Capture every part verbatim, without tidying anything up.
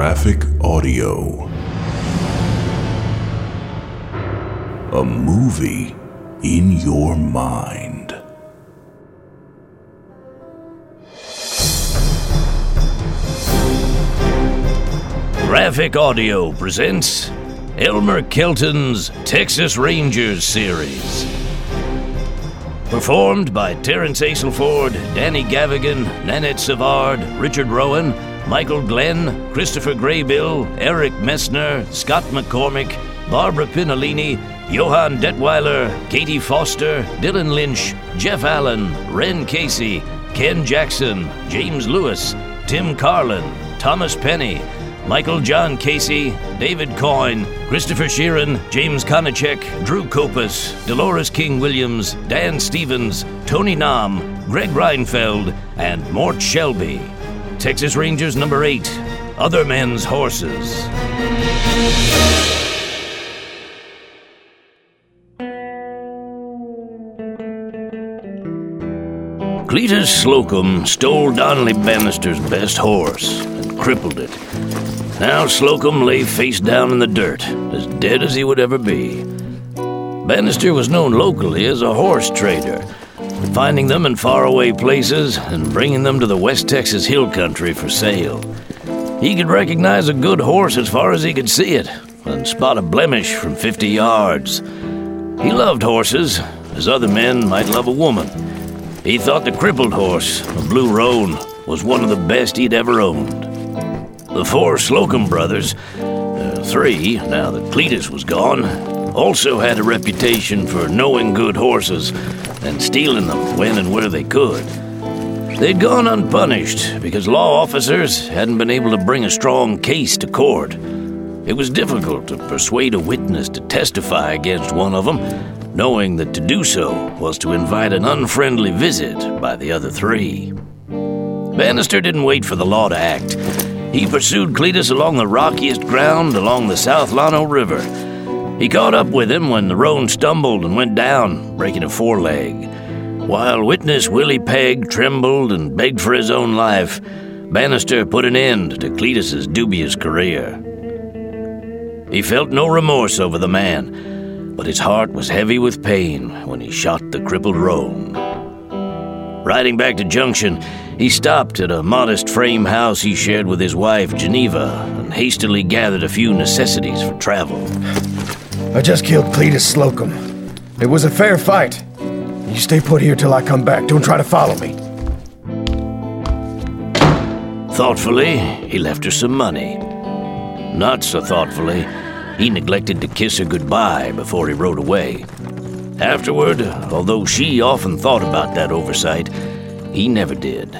Graphic Audio. A movie in your mind. Graphic Audio presents Elmer Kelton's Texas Rangers series. Performed by Terrence Aselford, Danny Gavigan, Nanette Savard, Richard Rowan, Michael Glenn, Christopher Graybill, Eric Messner, Scott McCormick, Barbara Pinolini, Johann Detweiler, Katie Foster, Dylan Lynch, Jeff Allen, Ren Casey, Ken Jackson, James Lewis, Tim Carlin, Thomas Penny, Michael John Casey, David Coyne, Christopher Sheeran, James Konachek, Drew Kopus, Dolores King Williams, Dan Stevens, Tony Nam, Greg Reinfeld, and Mort Shelby. Texas Rangers number eight, Other Men's Horses. Cletus Slocum stole Donnelly Bannister's best horse and crippled it. Now Slocum lay face down in the dirt, as dead as he would ever be. Bannister was known locally as a horse trader, finding them in faraway places and bringing them to the West Texas hill country for sale. He could recognize a good horse as far as he could see it, and spot a blemish from fifty yards. He loved horses, as other men might love a woman. He thought the crippled horse, a Blue Roan, was one of the best he'd ever owned. The four Slocum brothers, uh, three, now that Cletus was gone, also had a reputation for knowing good horses and stealing them when and where they could. They'd gone unpunished because law officers hadn't been able to bring a strong case to court. It was difficult to persuade a witness to testify against one of them, knowing that to do so was to invite an unfriendly visit by the other three. Bannister didn't wait for the law to act. He pursued Cletus along the rockiest ground along the South Llano River. He caught up with him when the roan stumbled and went down, breaking a foreleg. While witness Willie Pegg trembled and begged for his own life, Bannister put an end to Cletus's dubious career. He felt no remorse over the man, but his heart was heavy with pain when he shot the crippled roan. Riding back to Junction, he stopped at a modest frame house he shared with his wife, Geneva, and hastily gathered a few necessities for travel. I just killed Cletus Slocum. It was a fair fight. You stay put here till I come back. Don't try to follow me. Thoughtfully, he left her some money. Not so thoughtfully, he neglected to kiss her goodbye before he rode away. Afterward, although she often thought about that oversight, he never did.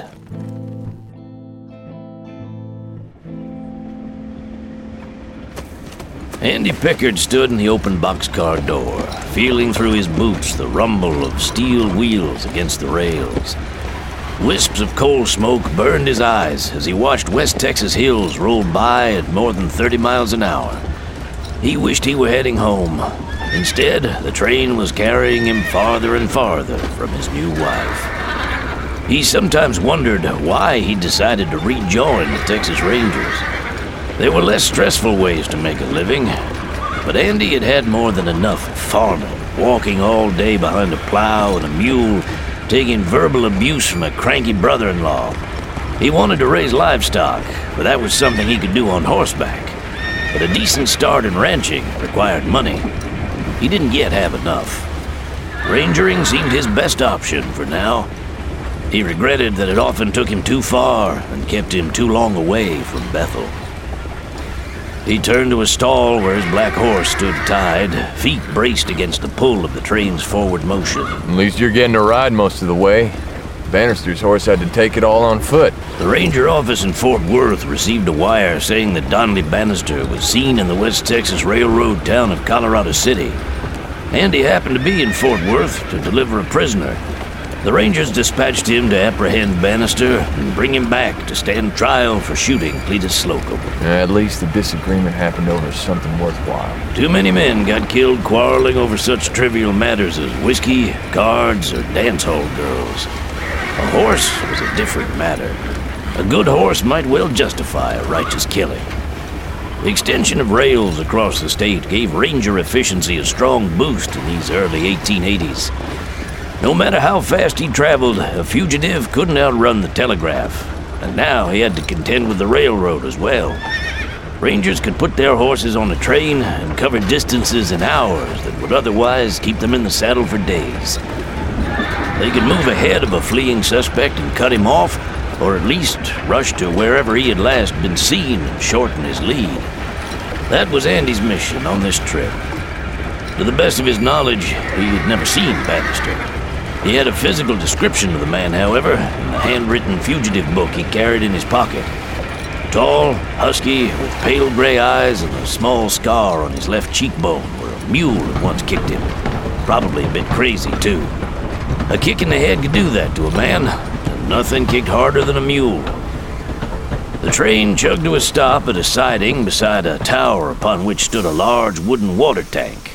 Andy Pickard stood in the open boxcar door, feeling through his boots the rumble of steel wheels against the rails. Wisps of coal smoke burned his eyes as he watched West Texas hills roll by at more than thirty miles an hour. He wished he were heading home. Instead, the train was carrying him farther and farther from his new wife. He sometimes wondered why he decided to rejoin the Texas Rangers. There were less stressful ways to make a living, but Andy had had more than enough of farming, walking all day behind a plow and a mule, taking verbal abuse from a cranky brother-in-law. He wanted to raise livestock, but that was something he could do on horseback. But a decent start in ranching required money. He didn't yet have enough. Rangering seemed his best option for now. He regretted that it often took him too far and kept him too long away from Bethel. He turned to a stall where his black horse stood tied, feet braced against the pull of the train's forward motion. At least you're getting to ride most of the way. Bannister's horse had to take it all on foot. The ranger office in Fort Worth received a wire saying that Donnelly Bannister was seen in the West Texas Railroad town of Colorado City. Andy happened to be in Fort Worth to deliver a prisoner. The Rangers dispatched him to apprehend Bannister and bring him back to stand trial for shooting Cletus Slocum. At least the disagreement happened over something worthwhile. Too many men got killed quarreling over such trivial matters as whiskey, cards, or dance hall girls. A horse was a different matter. A good horse might well justify a righteous killing. The extension of rails across the state gave ranger efficiency a strong boost in these early eighteen eighties. No matter how fast he traveled, a fugitive couldn't outrun the telegraph, and now he had to contend with the railroad as well. Rangers could put their horses on a train and cover distances in hours that would otherwise keep them in the saddle for days. They could move ahead of a fleeing suspect and cut him off, or at least rush to wherever he had last been seen and shorten his lead. That was Andy's mission on this trip. To the best of his knowledge, he had never seen Bannister. He had a physical description of the man, however, in the handwritten fugitive book he carried in his pocket. Tall, husky, with pale gray eyes and a small scar on his left cheekbone where a mule had once kicked him. Probably a bit crazy, too. A kick in the head could do that to a man, and nothing kicked harder than a mule. The train chugged to a stop at a siding beside a tower upon which stood a large wooden water tank.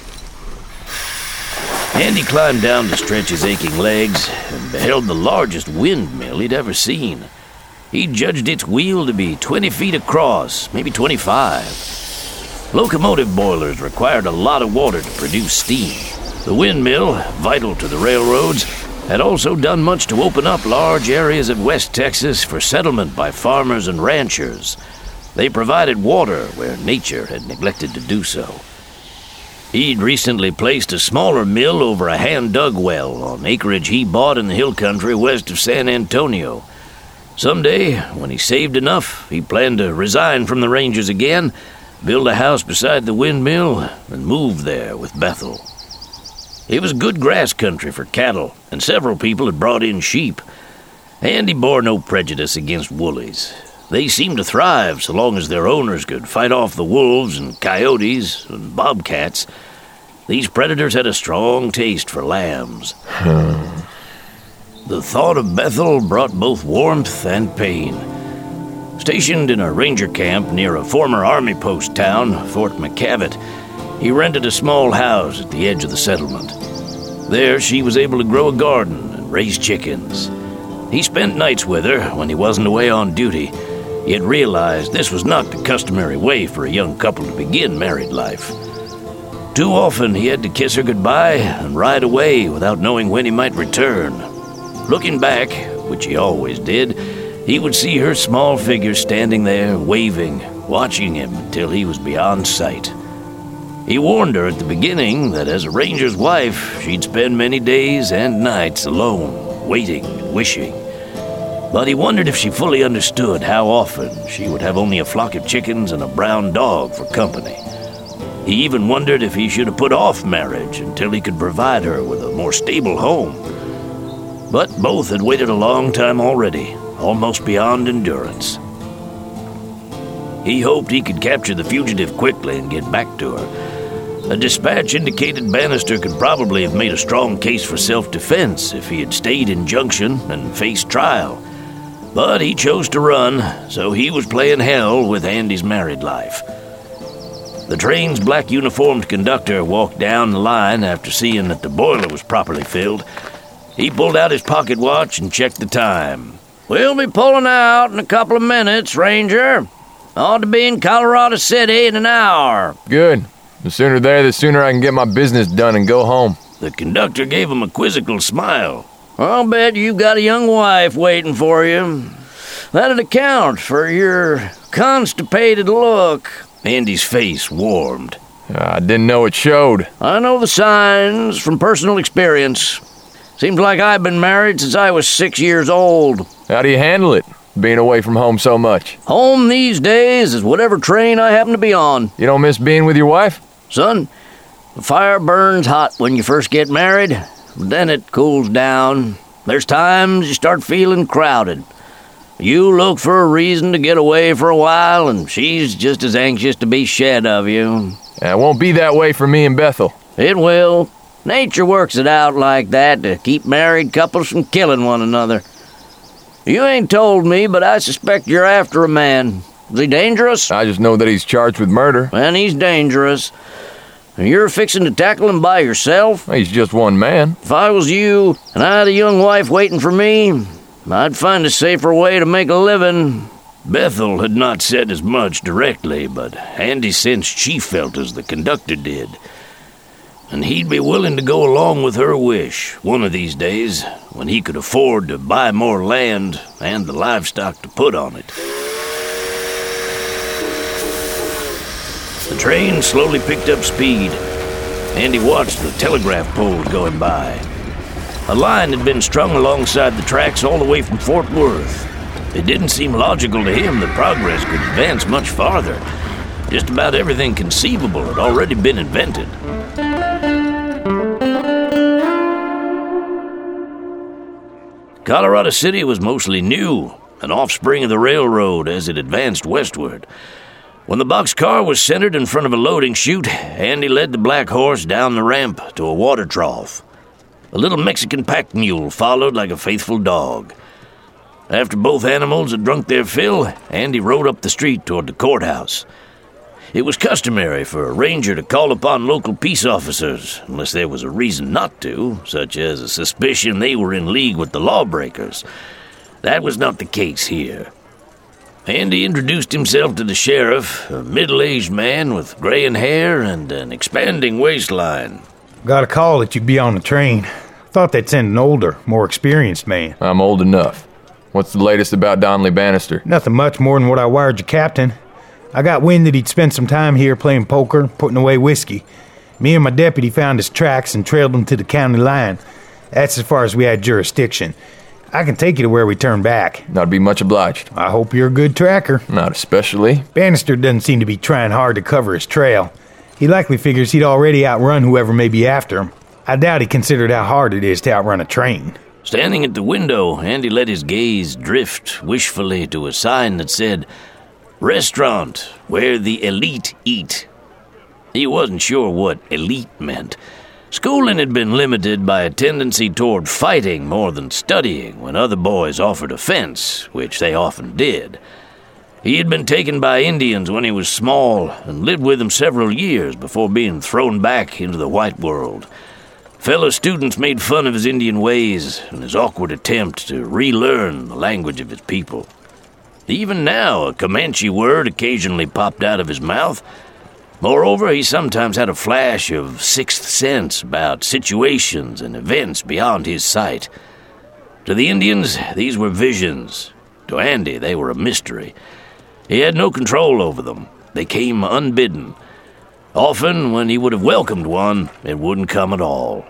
Andy climbed down to stretch his aching legs and beheld the largest windmill he'd ever seen. He judged its wheel to be twenty feet across, maybe twenty-five. Locomotive boilers required a lot of water to produce steam. The windmill, vital to the railroads, had also done much to open up large areas of West Texas for settlement by farmers and ranchers. They provided water where nature had neglected to do so. He'd recently placed a smaller mill over a hand-dug well on acreage he bought in the hill country west of San Antonio. Someday, when he saved enough, he planned to resign from the Rangers again, build a house beside the windmill, and move there with Bethel. It was good grass country for cattle, and several people had brought in sheep. Andy bore no prejudice against woolies. They seemed to thrive so long as their owners could fight off the wolves and coyotes and bobcats. These predators had a strong taste for lambs. The thought of Bethel brought both warmth and pain. Stationed in a ranger camp near a former army post town, Fort McCavitt, he rented a small house at the edge of the settlement. There she was able to grow a garden and raise chickens. He spent nights with her when he wasn't away on duty, yet realized this was not the customary way for a young couple to begin married life. Too often he had to kiss her goodbye and ride away without knowing when he might return. Looking back, which he always did, he would see her small figure standing there, waving, watching him until he was beyond sight. He warned her at the beginning that as a ranger's wife, she'd spend many days and nights alone, waiting and wishing. But he wondered if she fully understood how often she would have only a flock of chickens and a brown dog for company. He even wondered if he should have put off marriage until he could provide her with a more stable home. But both had waited a long time already, almost beyond endurance. He hoped he could capture the fugitive quickly and get back to her. A dispatch indicated Bannister could probably have made a strong case for self-defense if he had stayed in Junction and faced trial. But he chose to run, so he was playing hell with Andy's married life. The train's black uniformed conductor walked down the line after seeing that the boiler was properly filled. He pulled out his pocket watch and checked the time. "We'll be pulling out in a couple of minutes, Ranger. Ought to be in Colorado City in an hour." Good. The sooner there, the sooner I can get my business done and go home. The conductor gave him a quizzical smile. "I'll bet you've got a young wife waiting for you. That'd account for your constipated look." Andy's face warmed. I didn't know it showed. "I know the signs from personal experience. Seems like I've been married since I was six years old." How do you handle it, being away from home so much? Home these days is whatever train I happen to be on. You don't miss being with your wife? Son, the fire burns hot when you first get married, but then it cools down. There's times you start feeling crowded. You look for a reason to get away for a while, and she's just as anxious to be shed of you. It won't be that way for me and Bethel. It will. Nature works it out like that to keep married couples from killing one another. You ain't told me, but I suspect you're after a man. Is he dangerous? I just know that he's charged with murder. And he's dangerous. You're fixing to tackle him by yourself? He's just one man. If I was you, and I had a young wife waiting for me, I'd find a safer way to make a living. Bethel had not said as much directly, but Andy sensed she felt as the conductor did. And he'd be willing to go along with her wish one of these days when he could afford to buy more land and the livestock to put on it. The train slowly picked up speed. Andy watched the telegraph poles going by. A line had been strung alongside the tracks all the way from Fort Worth. It didn't seem logical to him that progress could advance much farther. Just about everything conceivable had already been invented. Colorado City was mostly new, an offspring of the railroad as it advanced westward. When the boxcar was centered in front of a loading chute, Andy led the black horse down the ramp to a water trough. A little Mexican pack mule followed like a faithful dog. After both animals had drunk their fill, Andy rode up the street toward the courthouse. It was customary for a ranger to call upon local peace officers, unless there was a reason not to, such as a suspicion they were in league with the lawbreakers. That was not the case here. Andy introduced himself to the sheriff, a middle-aged man with graying hair and an expanding waistline. Got a call that you'd be on the train. Thought they'd send an older, more experienced man. I'm old enough. What's the latest about Donnelly Bannister? Nothing much more than what I wired your captain. I got wind that he'd spent some time here playing poker, putting away whiskey. Me and my deputy found his tracks and trailed them to the county line. That's as far as we had jurisdiction. I can take you to where we turn back. I'd be much obliged. I hope you're a good tracker. Not especially. Bannister doesn't seem to be trying hard to cover his trail. He likely figures he'd already outrun whoever may be after him. I doubt he considered how hard it is to outrun a train. Standing at the window, Andy let his gaze drift wishfully to a sign that said, "Restaurant, where the elite eat." He wasn't sure what elite meant. Schooling had been limited by a tendency toward fighting more than studying when other boys offered offense, which they often did. He had been taken by Indians when he was small and lived with them several years before being thrown back into the white world. Fellow students made fun of his Indian ways and his awkward attempt to relearn the language of his people. Even now, a Comanche word occasionally popped out of his mouth. Moreover, he sometimes had a flash of sixth sense about situations and events beyond his sight. To the Indians, these were visions. To Andy, they were a mystery. He had no control over them. They came unbidden. Often, when he would have welcomed one, it wouldn't come at all.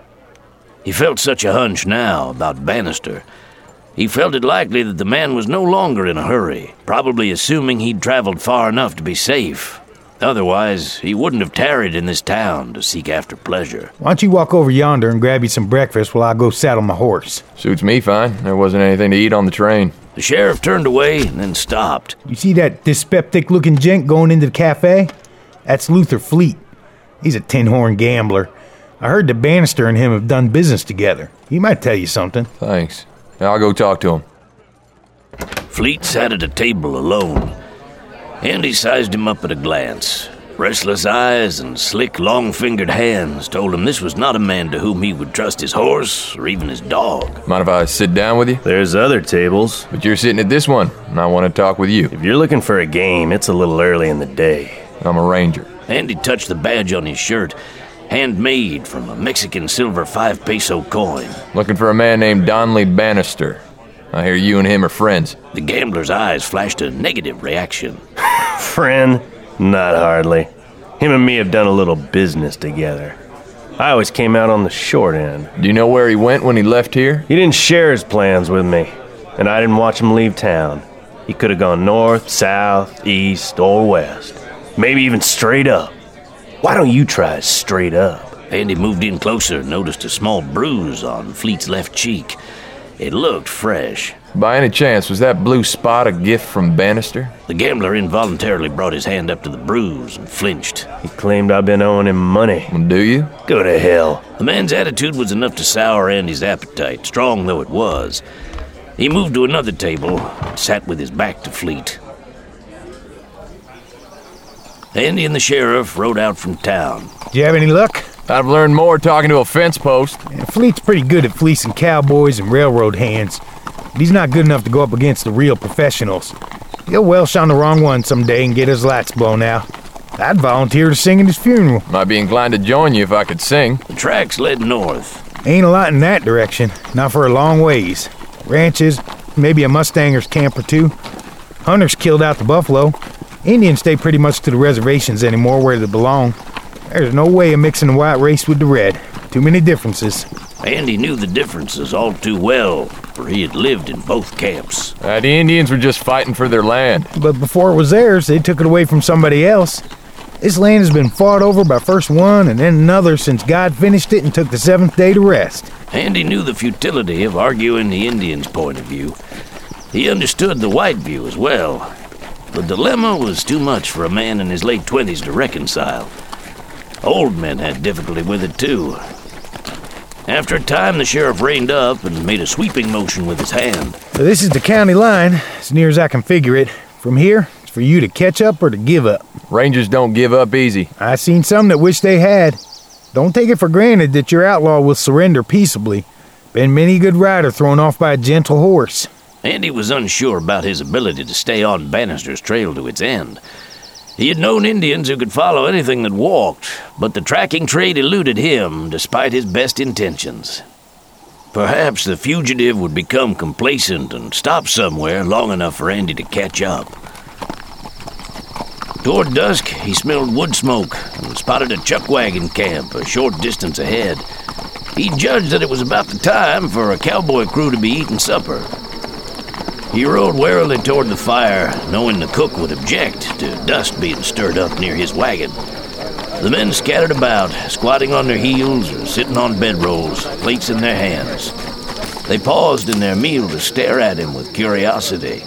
He felt such a hunch now about Bannister. He felt it likely that the man was no longer in a hurry, probably assuming he'd traveled far enough to be safe. Otherwise, he wouldn't have tarried in this town to seek after pleasure. Why don't you walk over yonder and grab you some breakfast while I go saddle my horse? Suits me fine. There wasn't anything to eat on the train. The sheriff turned away and then stopped. You see that dyspeptic-looking gent going into the cafe? That's Luther Fleet. He's a tin-horn gambler. I heard that Bannister and him have done business together. He might tell you something. Thanks. I'll go talk to him. Fleet sat at a table alone. Andy sized him up at a glance. Restless eyes and slick, long-fingered hands told him this was not a man to whom he would trust his horse or even his dog. Mind if I sit down with you? There's other tables. But you're sitting at this one, and I want to talk with you. If you're looking for a game, it's a little early in the day. I'm a ranger. Andy touched the badge on his shirt, handmade from a Mexican silver five-peso coin. Looking for a man named Donnelly Bannister. I hear you and him are friends. The gambler's eyes flashed a negative reaction. Friend? Not hardly. Him and me have done a little business together. I always came out on the short end. Do you know where he went when he left here? He didn't share his plans with me, and I didn't watch him leave town. He could have gone north, south, east, or west. Maybe even straight up. Why don't you try straight up? Andy moved in closer and noticed a small bruise on Fleet's left cheek. It looked fresh. By any chance, was that blue spot a gift from Bannister? The gambler involuntarily brought his hand up to the bruise and flinched. He claimed I'd been owing him money. Well, do you? Go to hell. The man's attitude was enough to sour Andy's appetite, strong though it was. He moved to another table and sat with his back to Fleet. Andy and the sheriff rode out from town. Do you have any luck? I've learned more talking to a fence post. Yeah, Fleet's pretty good at fleecing cowboys and railroad hands, but he's not good enough to go up against the real professionals. He'll welsh on the wrong one someday and get his lights blown out. I'd volunteer to sing at his funeral. Might be inclined to join you if I could sing. The tracks led north. Ain't a lot in that direction, not for a long ways. Ranches, maybe a Mustanger's camp or two. Hunters killed out the buffalo. Indians stay pretty much to the reservations anymore where they belong. There's no way of mixing the white race with the red. Too many differences. Andy knew the differences all too well, for he had lived in both camps. Uh, the Indians were just fighting for their land. But before it was theirs, they took it away from somebody else. This land has been fought over by first one and then another since God finished it and took the seventh day to rest. Andy knew the futility of arguing the Indians' point of view. He understood the white view as well. The dilemma was too much for a man in his late twenties to reconcile. Old men had difficulty with it, too. After a time, the sheriff reined up and made a sweeping motion with his hand. So this is the county line, as near as I can figure it. From here, it's for you to catch up or to give up. Rangers don't give up easy. I seen some that wish they had. Don't take it for granted that your outlaw will surrender peaceably. Been many a good rider thrown off by a gentle horse. Andy was unsure about his ability to stay on Bannister's trail to its end. He had known Indians who could follow anything that walked, but the tracking trade eluded him despite his best intentions. Perhaps the fugitive would become complacent and stop somewhere long enough for Andy to catch up. Toward dusk, he smelled wood smoke and spotted a chuck wagon camp a short distance ahead. He judged that it was about the time for a cowboy crew to be eating supper. He rode warily toward the fire, knowing the cook would object to dust being stirred up near his wagon. The men scattered about, squatting on their heels or sitting on bedrolls, plates in their hands. They paused in their meal to stare at him with curiosity.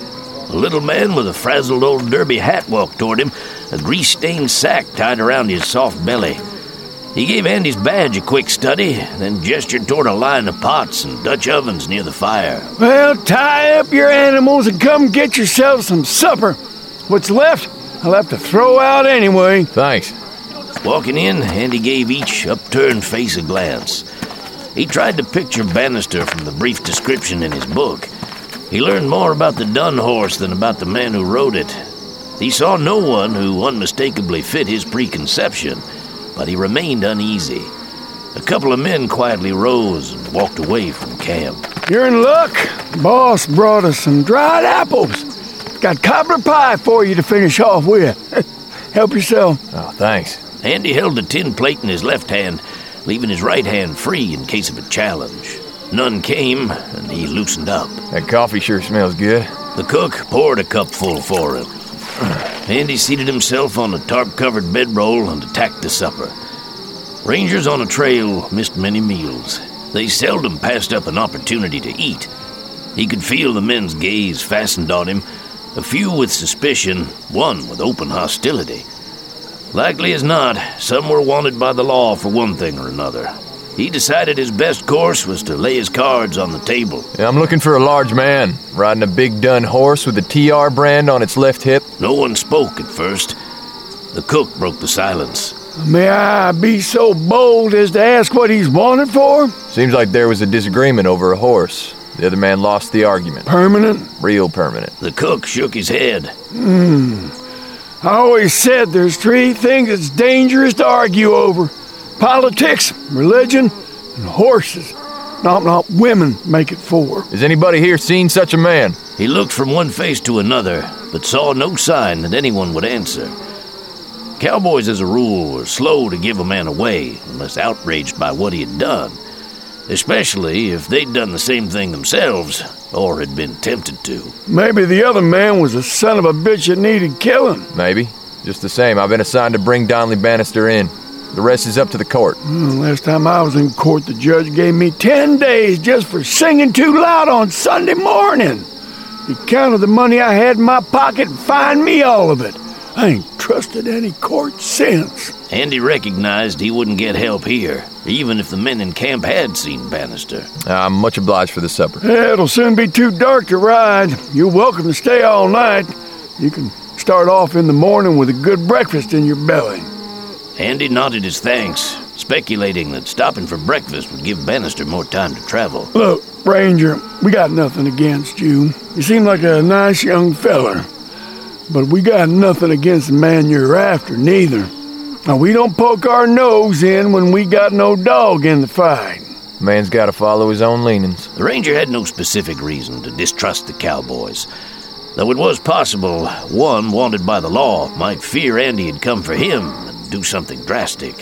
A little man with a frazzled old derby hat walked toward him, a grease-stained sack tied around his soft belly. He gave Andy's badge a quick study, then gestured toward a line of pots and Dutch ovens near the fire. Well, tie up your animals and come get yourself some supper. What's left, I'll have to throw out anyway. Thanks. Walking in, Andy gave each upturned face a glance. He tried to picture Bannister from the brief description in his book. He learned more about the dun horse than about the man who rode it. He saw no one who unmistakably fit his preconception, but he remained uneasy. A couple of men quietly rose and walked away from camp. You're in luck. Boss brought us some dried apples. Got cobbler pie for you to finish off with. Help yourself. Oh, thanks. Andy held a tin plate in his left hand, leaving his right hand free in case of a challenge. None came, and he loosened up. That coffee sure smells good. The cook poured a cupful for him. Andy seated himself on a tarp-covered bedroll and attacked the supper. Rangers on a trail missed many meals. They seldom passed up an opportunity to eat. He could feel the men's gaze fastened on him, a few with suspicion, one with open hostility. Likely as not, some were wanted by the law for one thing or another. He decided his best course was to lay his cards on the table. Yeah, I'm looking for a large man, riding a big dun horse with a T R brand on its left hip. No one spoke at first. The cook broke the silence. May I be so bold as to ask what he's wanted for? Seems like there was a disagreement over a horse. The other man lost the argument. Permanent? Real permanent. The cook shook his head. Hmm. I always said there's three things that's dangerous to argue over. Politics, religion, and horses. Not, not women make it four. Has anybody here seen such a man? He looked from one face to another, but saw no sign that anyone would answer. Cowboys, as a rule, were slow to give a man away unless outraged by what he had done, especially if they'd done the same thing themselves or had been tempted to. Maybe the other man was a son of a bitch that needed killing. Maybe. Just the same, I've been assigned to bring Donley Bannister in. The rest is up to the court. Mm, last time I was in court, the judge gave me ten days just for singing too loud on Sunday morning. He counted the money I had in my pocket and fined me all of it. I ain't trusted any court since. Andy recognized he wouldn't get help here, even if the men in camp had seen Bannister. I'm much obliged for the supper. Yeah, it'll soon be too dark to ride. You're welcome to stay all night. You can start off in the morning with a good breakfast in your belly. Andy nodded his thanks, speculating that stopping for breakfast would give Bannister more time to travel. Look, Ranger, we got nothing against you. You seem like a nice young feller. But we got nothing against the man you're after, neither. Now, we don't poke our nose in when we got no dog in the fight. Man's gotta follow his own leanings. The ranger had no specific reason to distrust the cowboys, though it was possible one wanted by the law might fear Andy had come for him and do something drastic.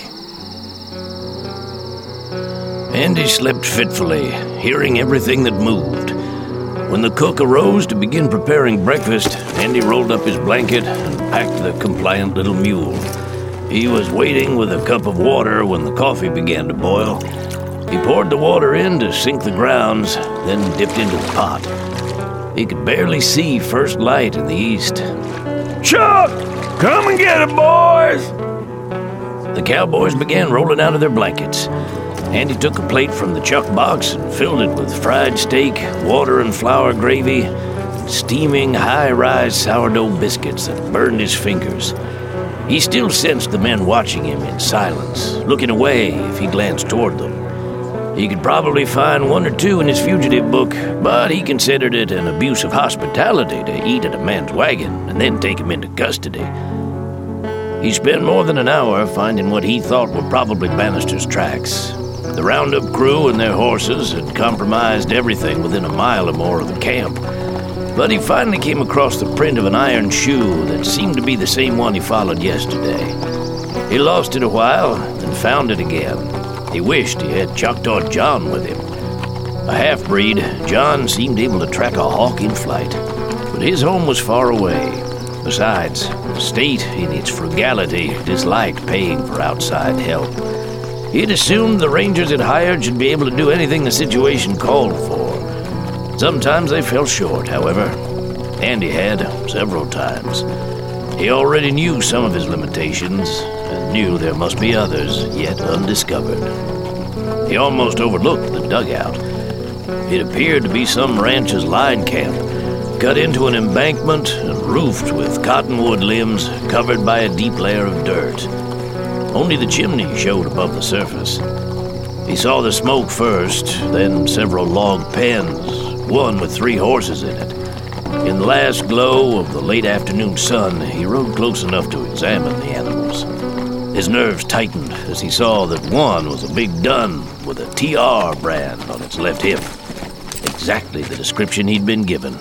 Andy slept fitfully, hearing everything that moved. When the cook arose to begin preparing breakfast, Andy rolled up his blanket and packed the compliant little mule. He was waiting with a cup of water when the coffee began to boil. He poured the water in to sink the grounds, then dipped into the pot. He could barely see first light in the east. Chuck! Come and get it, boys! The cowboys began rolling out of their blankets. Andy took a plate from the chuck box and filled it with fried steak, water and flour gravy, and steaming high-rise sourdough biscuits that burned his fingers. He still sensed the men watching him in silence, looking away if he glanced toward them. He could probably find one or two in his fugitive book, but he considered it an abuse of hospitality to eat at a man's wagon and then take him into custody. He spent more than an hour finding what he thought were probably Bannister's tracks. The roundup crew and their horses had compromised everything within a mile or more of the camp, but he finally came across the print of an iron shoe that seemed to be the same one he followed yesterday. He lost it a while, then found it again. He wished he had Choctaw John with him. A half-breed, John seemed able to track a hawk in flight, but his home was far away. Besides, the state, in its frugality, disliked paying for outside help. He had assumed the rangers it hired should be able to do anything the situation called for. Sometimes they fell short, however. Andy had, several times. He already knew some of his limitations, and knew there must be others yet undiscovered. He almost overlooked the dugout. It appeared to be some rancher's line camp, cut into an embankment and roofed with cottonwood limbs covered by a deep layer of dirt. Only the chimney showed above the surface. He saw the smoke first, then several log pens, one with three horses in it. In the last glow of the late afternoon sun, he rode close enough to examine the animals. His nerves tightened as he saw that one was a big dun with a T R brand on its left hip. Exactly the description he'd been given.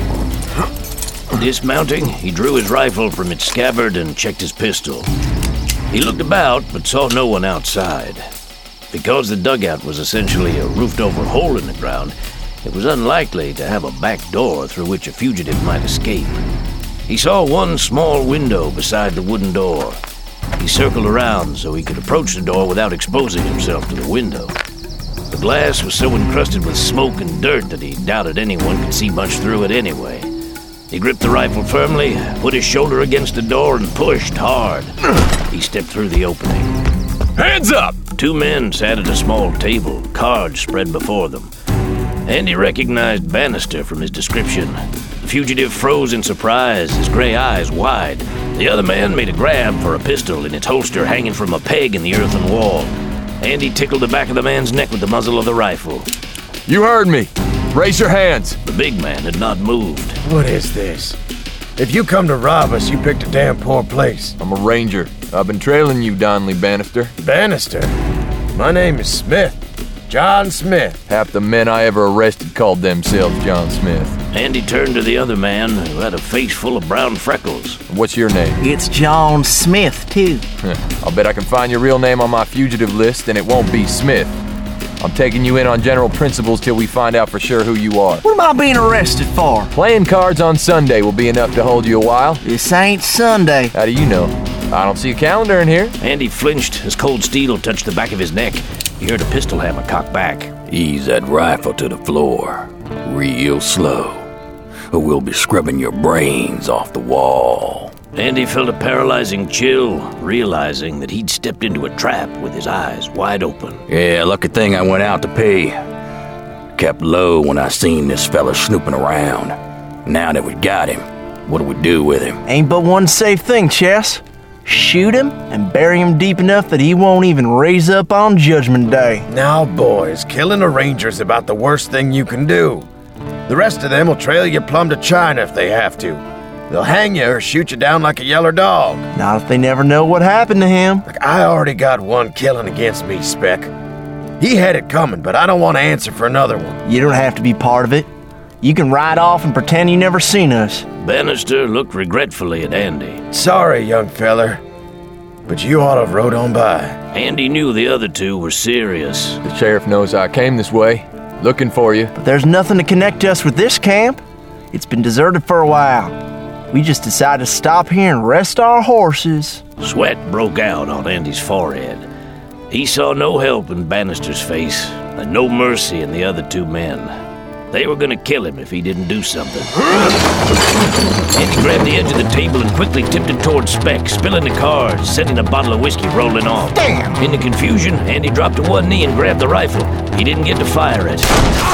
Dismounting, he drew his rifle from its scabbard and checked his pistol. He looked about, but saw no one outside. Because the dugout was essentially a roofed-over hole in the ground, it was unlikely to have a back door through which a fugitive might escape. He saw one small window beside the wooden door. He circled around so he could approach the door without exposing himself to the window. The glass was so encrusted with smoke and dirt that he doubted anyone could see much through it anyway. He gripped the rifle firmly, put his shoulder against the door, and pushed hard. He stepped through the opening. Hands up! Two men sat at a small table, cards spread before them. Andy recognized Bannister from his description. The fugitive froze in surprise, his gray eyes wide. The other man made a grab for a pistol in its holster hanging from a peg in the earthen wall. Andy tickled the back of the man's neck with the muzzle of the rifle. You heard me. Raise your hands. The big man had not moved. What is this? If you come to rob us, you picked a damn poor place. I'm a ranger. I've been trailing you, Donley Bannister. Bannister? My name is Smith. John Smith. Half the men I ever arrested called themselves John Smith. Andy turned to the other man, who had a face full of brown freckles. What's your name? It's John Smith, too. I'll bet I can find your real name on my fugitive list, and it won't be Smith. I'm taking you in on general principles till we find out for sure who you are. What am I being arrested for? Playing cards on Sunday will be enough to hold you a while. This ain't Sunday. How do you know? I don't see a calendar in here. Andy flinched as cold steel touched the back of his neck. He heard a pistol hammer cock back. Ease that rifle to the floor, real slow, or we'll be scrubbing your brains off the wall. Andy felt a paralyzing chill, realizing that he'd stepped into a trap with his eyes wide open. Yeah, lucky thing I went out to pay. Kept low when I seen this fella snooping around. Now that we got him, what do we do with him? Ain't but one safe thing, Chess. Shoot him and bury him deep enough that he won't even raise up on Judgment Day. Now, boys, killing a ranger's about the worst thing you can do. The rest of them will trail you plumb to China if they have to. They'll hang you or shoot you down like a yeller dog. Not if they never know what happened to him. Like, I already got one killing against me, Speck. He had it coming, but I don't want to answer for another one. You don't have to be part of it. You can ride off and pretend you never seen us. Bannister looked regretfully at Andy. Sorry, young feller, but you ought to have rode on by. Andy knew the other two were serious. The sheriff knows I came this way, looking for you. But there's nothing to connect us with this camp. It's been deserted for a while. We just decided to stop here and rest our horses. Sweat broke out on Andy's forehead. He saw no help in Bannister's face, and no mercy in the other two men. They were gonna kill him if he didn't do something. Andy grabbed the edge of the table and quickly tipped it towards Speck, spilling the cards, setting a bottle of whiskey rolling off. Damn! In the confusion, Andy dropped to one knee and grabbed the rifle. He didn't get to fire it.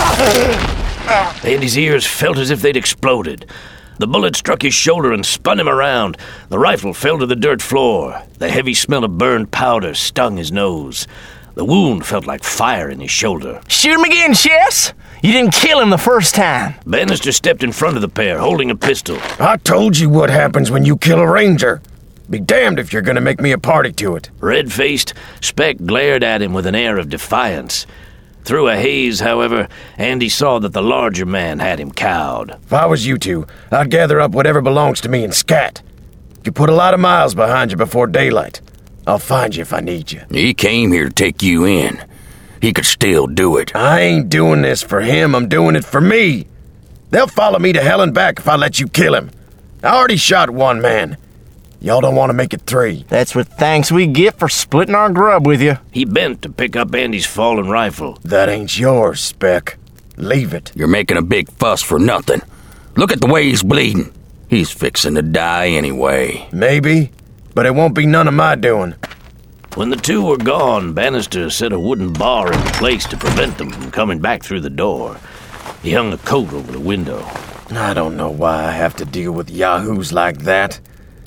Andy's ears felt as if they'd exploded. The bullet struck his shoulder and spun him around. The rifle fell to the dirt floor. The heavy smell of burned powder stung his nose. The wound felt like fire in his shoulder. Shoot him again, Chess! You didn't kill him the first time. Bannister stepped in front of the pair, holding a pistol. I told you what happens when you kill a ranger. Be damned if you're gonna make me a party to it. Red-faced, Speck glared at him with an air of defiance. Through a haze, however, Andy saw that the larger man had him cowed. If I was you two, I'd gather up whatever belongs to me and scat. You put a lot of miles behind you before daylight. I'll find you if I need you. He came here to take you in. He could still do it. I ain't doing this for him, I'm doing it for me. They'll follow me to hell and back if I let you kill him. I already shot one man. Y'all don't want to make it three. That's what thanks we get for splitting our grub with you. He bent to pick up Andy's fallen rifle. That ain't yours, Speck. Leave it. You're making a big fuss for nothing. Look at the way he's bleeding. He's fixing to die anyway. Maybe, but it won't be none of my doing. When the two were gone, Bannister set a wooden bar in place to prevent them from coming back through the door. He hung a coat over the window. I don't know why I have to deal with yahoos like that.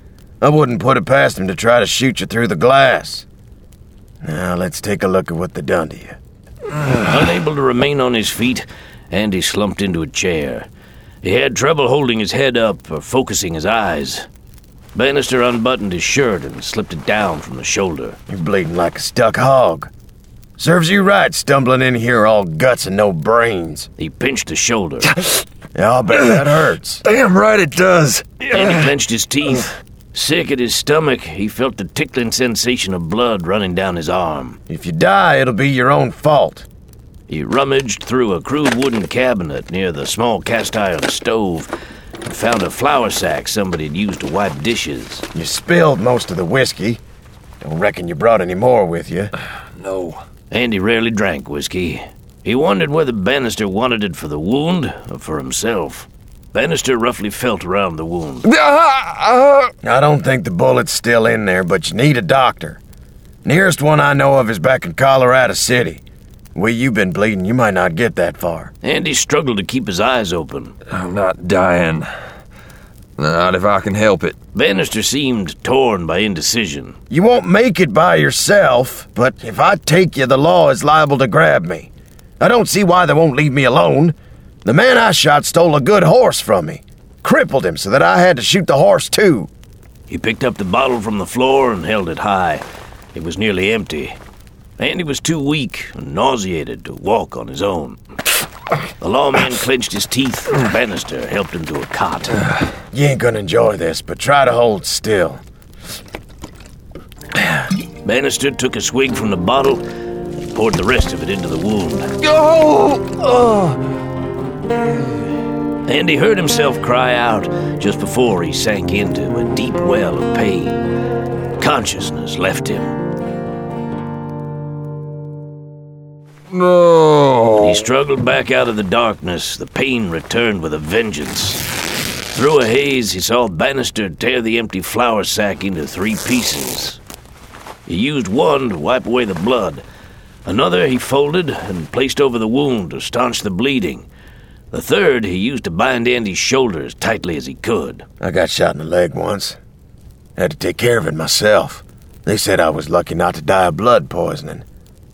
I wouldn't put it past him to try to shoot you through the glass. Now, let's take a look at what they done to you. Unable to remain on his feet, Andy slumped into a chair. He had trouble holding his head up or focusing his eyes. Bannister unbuttoned his shirt and slipped it down from the shoulder. You're bleeding like a stuck hog. Serves you right stumbling in here all guts and no brains. He pinched the shoulder. Yeah, I'll bet that hurts. Damn right it does. Andy clenched his teeth. Sick at his stomach, he felt the tickling sensation of blood running down his arm. If you die, it'll be your own fault. He rummaged through a crude wooden cabinet near the small cast-iron stove and found a flour sack somebody had used to wipe dishes. You spilled most of the whiskey. Don't reckon you brought any more with you. No. Andy rarely drank whiskey. He wondered whether Bannister wanted it for the wound or for himself. Bannister roughly felt around the wound. I don't think the bullet's still in there, but you need a doctor. Nearest one I know of is back in Colorado City. The way you've been bleeding, you might not get that far. Andy struggled to keep his eyes open. I'm not dying. Not if I can help it. Bannister seemed torn by indecision. You won't make it by yourself, but if I take you, the law is liable to grab me. I don't see why they won't leave me alone. The man I shot stole a good horse from me. Crippled him so that I had to shoot the horse too. He picked up the bottle from the floor and held it high. It was nearly empty. Andy was too weak and nauseated to walk on his own. The lawman clenched his teeth and Bannister helped him to a cot. You ain't gonna enjoy this, but try to hold still. Bannister took a swig from the bottle and poured the rest of it into the wound. Oh! Oh! Andy heard himself cry out just before he sank into a deep well of pain. Consciousness left him. No! When he struggled back out of the darkness, the pain returned with a vengeance. Through a haze, he saw Bannister tear the empty flour sack into three pieces. He used one to wipe away the blood. Another he folded and placed over the wound to staunch the bleeding. The third he used to bind Andy's shoulder as tightly as he could. I got shot in the leg once. Had to take care of it myself. They said I was lucky not to die of blood poisoning.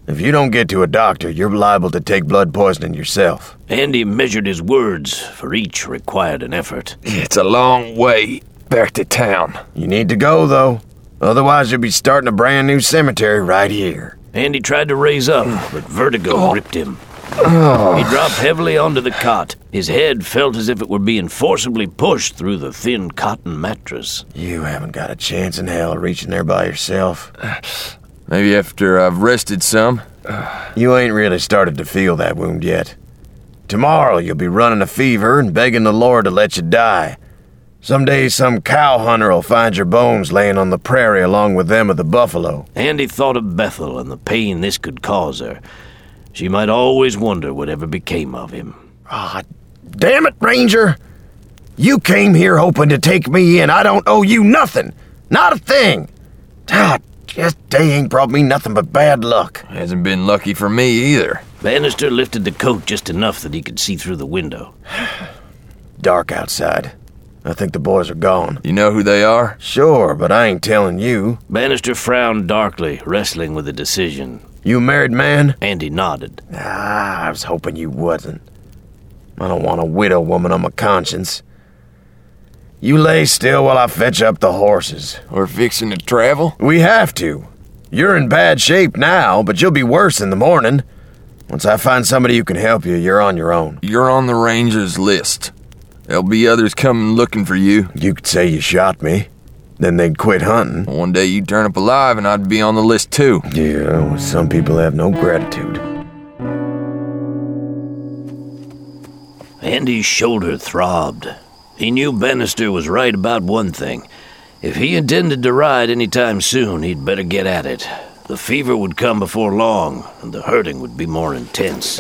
If you don't get to a doctor, you're liable to take blood poisoning yourself. Andy measured his words, for each required an effort. It's a long way back to town. You need to go, though. Otherwise, you'll be starting a brand new cemetery right here. Andy tried to raise up, but vertigo gripped him. He dropped heavily onto the cot. His head felt as if it were being forcibly pushed through the thin cotton mattress. You haven't got a chance in hell reaching there by yourself. Maybe after I've rested some. You ain't really started to feel that wound yet. Tomorrow you'll be running a fever and begging the Lord to let you die. Someday some cow hunter will find your bones laying on the prairie along with them of the buffalo. Andy thought of Bethel and the pain this could cause her. She might always wonder whatever became of him. Ah, damn it, Ranger! You came here hoping to take me in. I don't owe you nothing. Not a thing. Ah, this day ain't brought me nothing but bad luck. Hasn't been lucky for me either. Bannister lifted the coat just enough that he could see through the window. Dark outside. I think the boys are gone. You know who they are? Sure, but I ain't telling you. Bannister frowned darkly, wrestling with a decision. You a married man? Andy nodded. Ah, I was hoping you wasn't. I don't want a widow woman on my conscience. You lay still while I fetch up the horses. We're fixing to travel? We have to. You're in bad shape now, but you'll be worse in the morning. Once I find somebody who can help you, you're on your own. You're on the Rangers list. There'll be others coming looking for you. You could say you shot me. Then they'd quit hunting. One day you'd turn up alive and I'd be on the list too. Yeah, well, some people have no gratitude. Andy's shoulder throbbed. He knew Bannister was right about one thing. If he intended to ride any time soon, he'd better get at it. The fever would come before long, and the hurting would be more intense.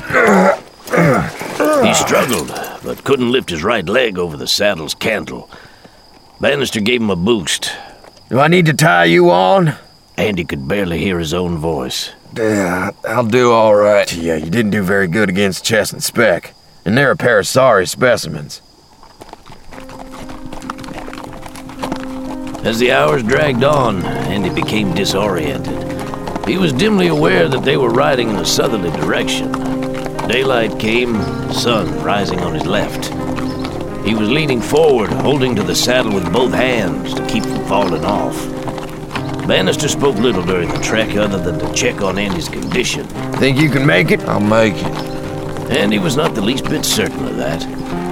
He struggled, but couldn't lift his right leg over the saddle's cantle. Bannister gave him a boost. Do I need to tie you on? Andy could barely hear his own voice. Yeah, I'll do all right. Yeah, you didn't do very good against Chess and Speck, and they're a pair of sorry specimens. As the hours dragged on, Andy became disoriented. He was dimly aware that they were riding in a southerly direction. Daylight came, the sun rising on his left. He was leaning forward, holding to the saddle with both hands to keep from falling off. Bannister spoke little during the trek other than to check on Andy's condition. Think you can make it? I'll make it. Andy was not the least bit certain of that.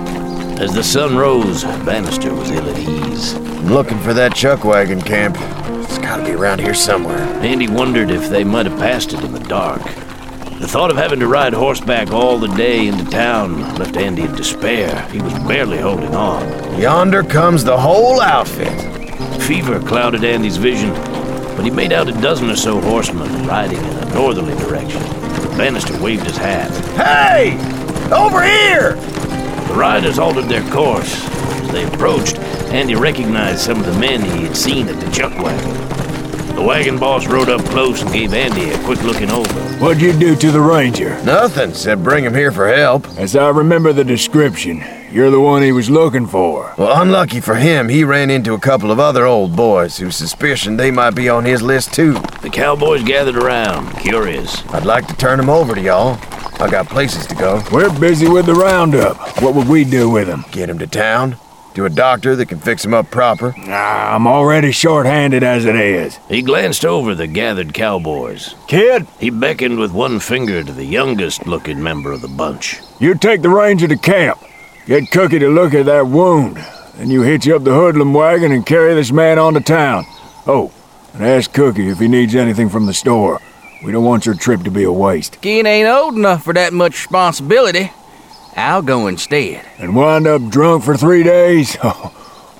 As the sun rose, Bannister was ill at ease. I'm looking for that chuck wagon camp. It's gotta be around here somewhere. Andy wondered if they might have passed it in the dark. The thought of having to ride horseback all the day into town left Andy in despair. He was barely holding on. Yonder comes the whole outfit. Fever clouded Andy's vision, but he made out a dozen or so horsemen riding in a northerly direction. Bannister waved his hat. Hey! Over here! The riders halted their course. As they approached, Andy recognized some of the men he had seen at the chuck wagon. The wagon boss rode up close and gave Andy a quick looking over. What'd you do to the Ranger? Nothing, said bring him here for help. As I remember the description, you're the one he was looking for. Well, unlucky for him, he ran into a couple of other old boys who suspicioned they might be on his list too. The cowboys gathered around, curious. I'd like to turn him over to y'all. I got places to go. We're busy with the roundup. What would we do with him? Get him to town, to a doctor that can fix him up proper. Nah, I'm already short-handed as it is. He glanced over the gathered cowboys. Kid, He beckoned with one finger to the youngest-looking member of the bunch. you take the Ranger to camp. Get Cookie to look at that wound. Then you hitch up the hoodlum wagon and carry this man on to town. Oh, and ask Cookie if he needs anything from the store. We don't want your trip to be a waste. Kid ain't old enough for that much responsibility. I'll go instead. And wind up drunk for three days? Oh,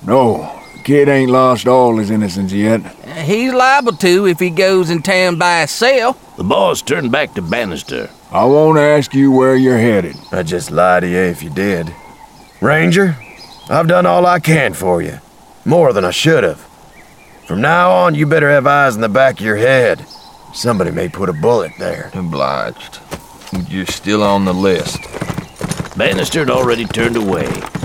no, the kid ain't lost all his innocence yet. He's liable to if he goes in town by himself. The boss turned back to Bannister. I won't ask you where you're headed. I'd just lie to you if you did. Ranger, I've done all I can for you. More than I should have. From now on, you better have eyes in the back of your head. Somebody may put a bullet there. Obliged. You're still on the list. Bannister had already turned away.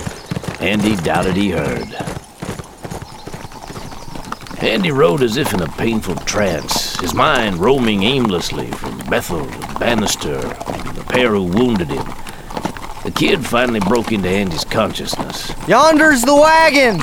Andy doubted he heard. Andy rode as if in a painful trance. his mind roaming aimlessly from Bethel to Bannister and the pair who wounded him, the kid finally broke into Andy's consciousness. Yonder's the wagon!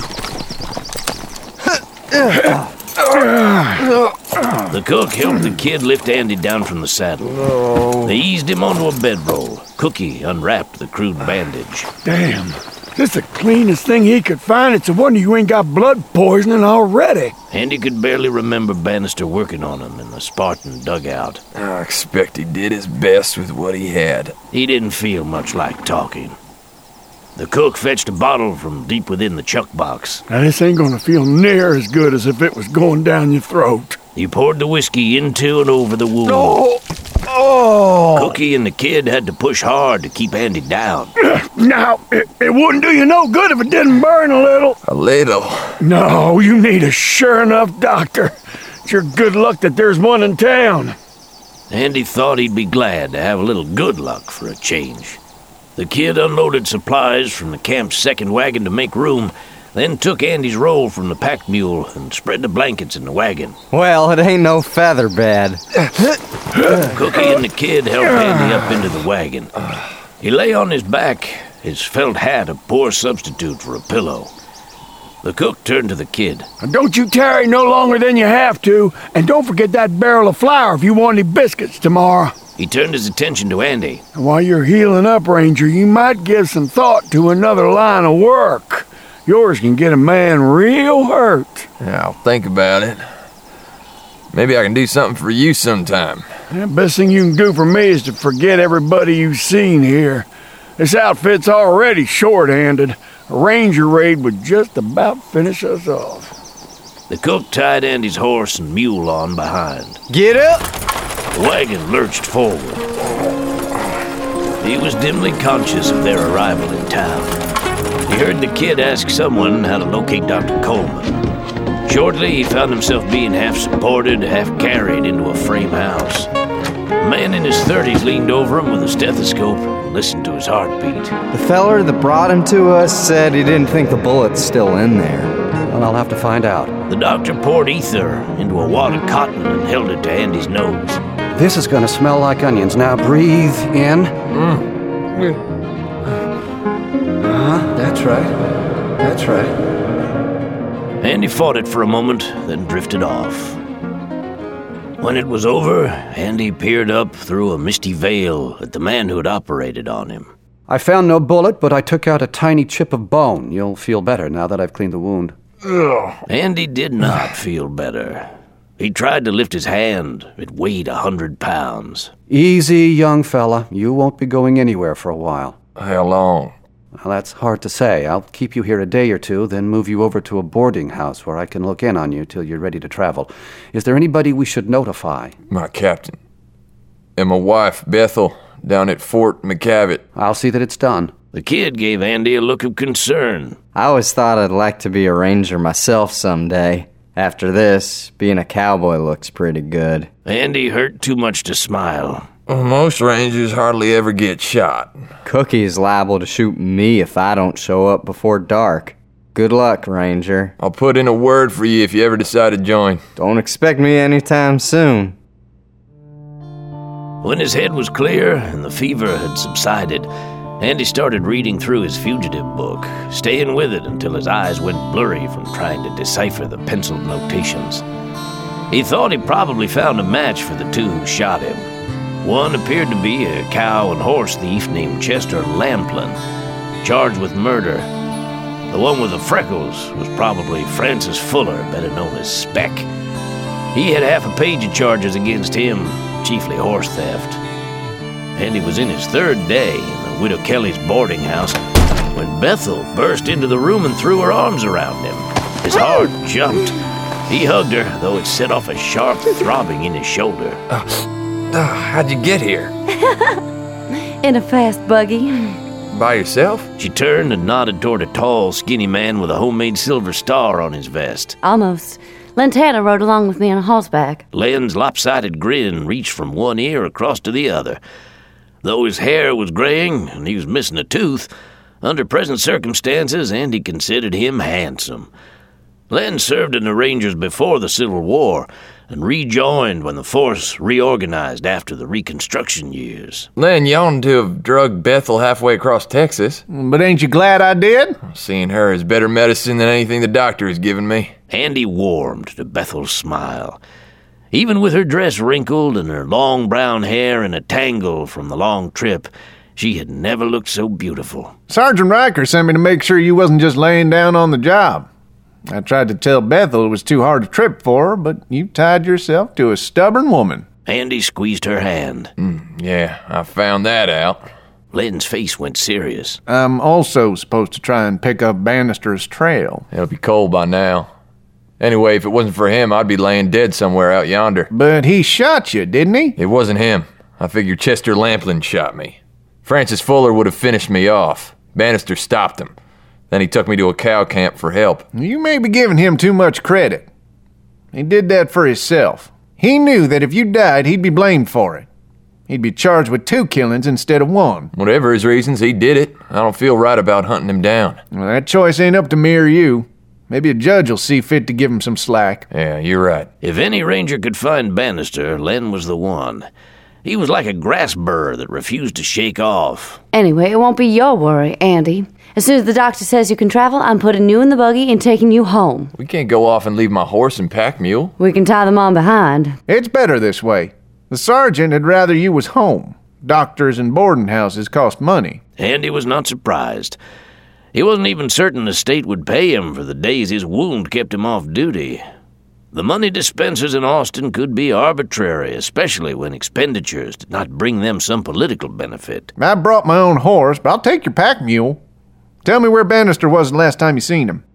The cook helped the kid lift Andy down from the saddle. Oh. They eased him onto a bedroll. Cookie unwrapped the crude bandage. Damn. This the cleanest thing he could find. It's a wonder you ain't got blood poisoning already. Andy could barely remember Bannister working on him in the Spartan dugout. I expect he did his best with what he had. He didn't feel much like talking. The cook fetched a bottle from deep within the chuck box. Now, this ain't gonna feel near as good as if it was going down your throat. He poured the whiskey into and over the wound. Oh! Oh! Cookie and the kid had to push hard to keep Andy down. Now, it, it wouldn't do you no good if it didn't burn a little. A little? No, you need a sure enough doctor. It's your good luck that there's one in town. Andy thought he'd be glad to have a little good luck for a change. The kid unloaded supplies from the camp's second wagon to make room, then took Andy's roll from the pack mule and spread the blankets in the wagon. Well, it ain't no feather bed. Cookie and the kid helped Andy up into the wagon. He lay on his back, his felt hat a poor substitute for a pillow. The cook turned to the kid. Don't you tarry no longer than you have to, and don't forget that barrel of flour if you want any biscuits tomorrow. He turned his attention to Andy. And while you're healing up, Ranger, you might give some thought to another line of work. Yours can get a man real hurt. Yeah, I'll think about it. Maybe I can do something for you sometime. The best thing you can do for me is to forget everybody you've seen here. This outfit's already short-handed. A ranger raid would just about finish us off. The cook tied Andy's horse and mule on behind. Get up! The wagon lurched forward. He was dimly conscious of their arrival in town. He heard the kid ask someone how to locate Doctor Coleman. Shortly, he found himself being half supported, half carried into a frame house. A man in his thirties leaned over him with a stethoscope and listened to his heartbeat. The feller that brought him to us said he didn't think the bullet's still in there. Well, I'll have to find out. The doctor poured ether into a wad of cotton and held it to Andy's nose. This is gonna smell like onions. Now breathe in. Mm. Uh-huh, that's right. That's right. Andy fought it for a moment, then drifted off. When it was over, Andy peered up through a misty veil at the man who had operated on him. I found no bullet, but I took out a tiny chip of bone. You'll feel better now that I've cleaned the wound. Ugh. Andy did not feel better. He tried to lift his hand. It weighed a hundred pounds. Easy, young fella. You won't be going anywhere for a while. How long? Well, that's hard to say. I'll keep you here a day or two, then move you over to a boarding house where I can look in on you till you're ready to travel. Is there anybody we should notify? My captain. And my wife, Bethel, down at Fort McCavitt. I'll see that it's done. The kid gave Andy a look of concern. I always thought I'd like to be a ranger myself someday. After this, being a cowboy looks pretty good. Andy hurt too much to smile. Well, most rangers hardly ever get shot. Cookie's liable to shoot me if I don't show up before dark. Good luck, Ranger. I'll put in a word for you if you ever decide to join. Don't expect me anytime soon. When his head was clear and the fever had subsided, Andy started reading through his fugitive book, staying with it until his eyes went blurry from trying to decipher the penciled notations. He thought he probably found a match for the two who shot him. One appeared to be a cow and horse thief named Chester Lamplin, charged with murder. The one with the freckles was probably Francis Fuller, better known as Speck. He had half a page of charges against him, chiefly horse theft. And he was in his third day in the Widow Kelly's boarding house when Bethel burst into the room and threw her arms around him. His heart jumped. He hugged her, though it set off a sharp throbbing in his shoulder. Uh, uh, how'd you get here? In a fast buggy. By yourself? She turned and nodded toward a tall, skinny man with a homemade silver star on his vest. Almost. Lantana rode along with me on horseback. Len's lopsided grin reached from one ear across to the other. Though his hair was graying and he was missing a tooth, under present circumstances, Andy considered him handsome. Len served in the Rangers before the Civil War, and rejoined when the force reorganized after the Reconstruction years. Len, you oughtn't to have drugged Bethel halfway across Texas. But ain't you glad I did? Seeing her is better medicine than anything the doctor has given me. Andy warmed to Bethel's smile. Even with her dress wrinkled and her long brown hair in a tangle from the long trip, she had never looked so beautiful. Sergeant Riker sent me to make sure you wasn't just laying down on the job. I tried to tell Bethel it was too hard to trip for her, but you tied yourself to a stubborn woman. Andy squeezed her hand. Mm, yeah, I found that out. Len's face went serious. I'm also supposed to try and pick up Bannister's trail. It'll be cold by now. Anyway, if it wasn't for him, I'd be laying dead somewhere out yonder. But he shot you, didn't he? It wasn't him. I figure Chester Lamplin shot me. Francis Fuller would have finished me off. Bannister stopped him. Then he took me to a cow camp for help. You may be giving him too much credit. He did that for himself. He knew that if you died, he'd be blamed for it. He'd be charged with two killings instead of one. Whatever his reasons, he did it. I don't feel right about hunting him down. Well, that choice ain't up to me or you. Maybe a judge will see fit to give him some slack. Yeah, you're right. If any ranger could find Bannister, Len was the one. He was like a grass burr that refused to shake off. Anyway, it won't be your worry, Andy. As soon as the doctor says you can travel, I'm putting you in the buggy and taking you home. We can't go off and leave my horse and pack mule. We can tie them on behind. It's better this way. The sergeant would rather you was home. Doctors and boarding houses cost money. Andy was not surprised. He wasn't even certain the state would pay him for the days his wound kept him off duty. The money dispensers in Austin could be arbitrary, especially when expenditures did not bring them some political benefit. I brought my own horse, but I'll take your pack mule. Tell me where Bannister was the last time you seen him.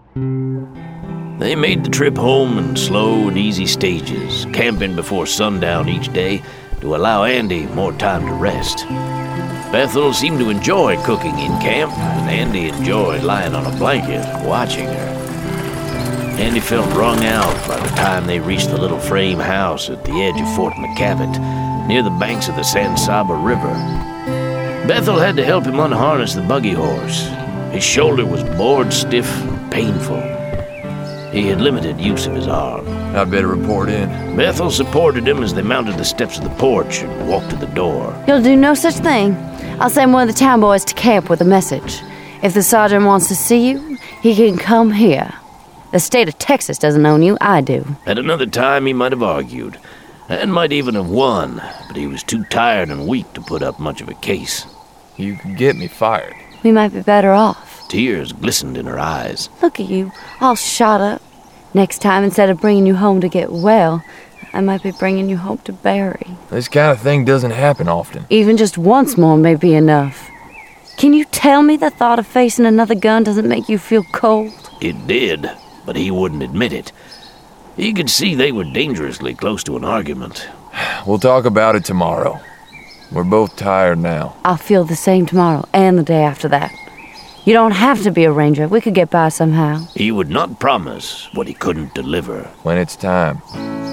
They made the trip home in slow and easy stages, camping before sundown each day to allow Andy more time to rest. Bethel seemed to enjoy cooking in camp, and Andy enjoyed lying on a blanket watching her. Andy felt wrung out by the time they reached the little frame house at the edge of Fort McCavitt, near the banks of the San Saba River. Bethel had to help him unharness the buggy horse. His shoulder was bored stiff and painful. He had limited use of his arm. I'd better report in. Bethel supported him as they mounted the steps of the porch and walked to the door. You'll do no such thing. I'll send one of the town boys to camp with a message. If the sergeant wants to see you, he can come here. The state of Texas doesn't own you, I do. At another time, he might have argued, and might even have won, but he was too tired and weak to put up much of a case. You could get me fired. We might be better off. Tears glistened in her eyes. Look at you, all shot up. Next time, instead of bringing you home to get well, I might be bringing you home to bury. This kind of thing doesn't happen often. Even just once more may be enough. Can you tell me the thought of facing another gun doesn't make you feel cold? It did, but he wouldn't admit it. He could see they were dangerously close to an argument. We'll talk about it tomorrow. We're both tired now. I'll feel the same tomorrow and the day after that. You don't have to be a ranger. We could get by somehow. He would not promise what he couldn't deliver. When it's time.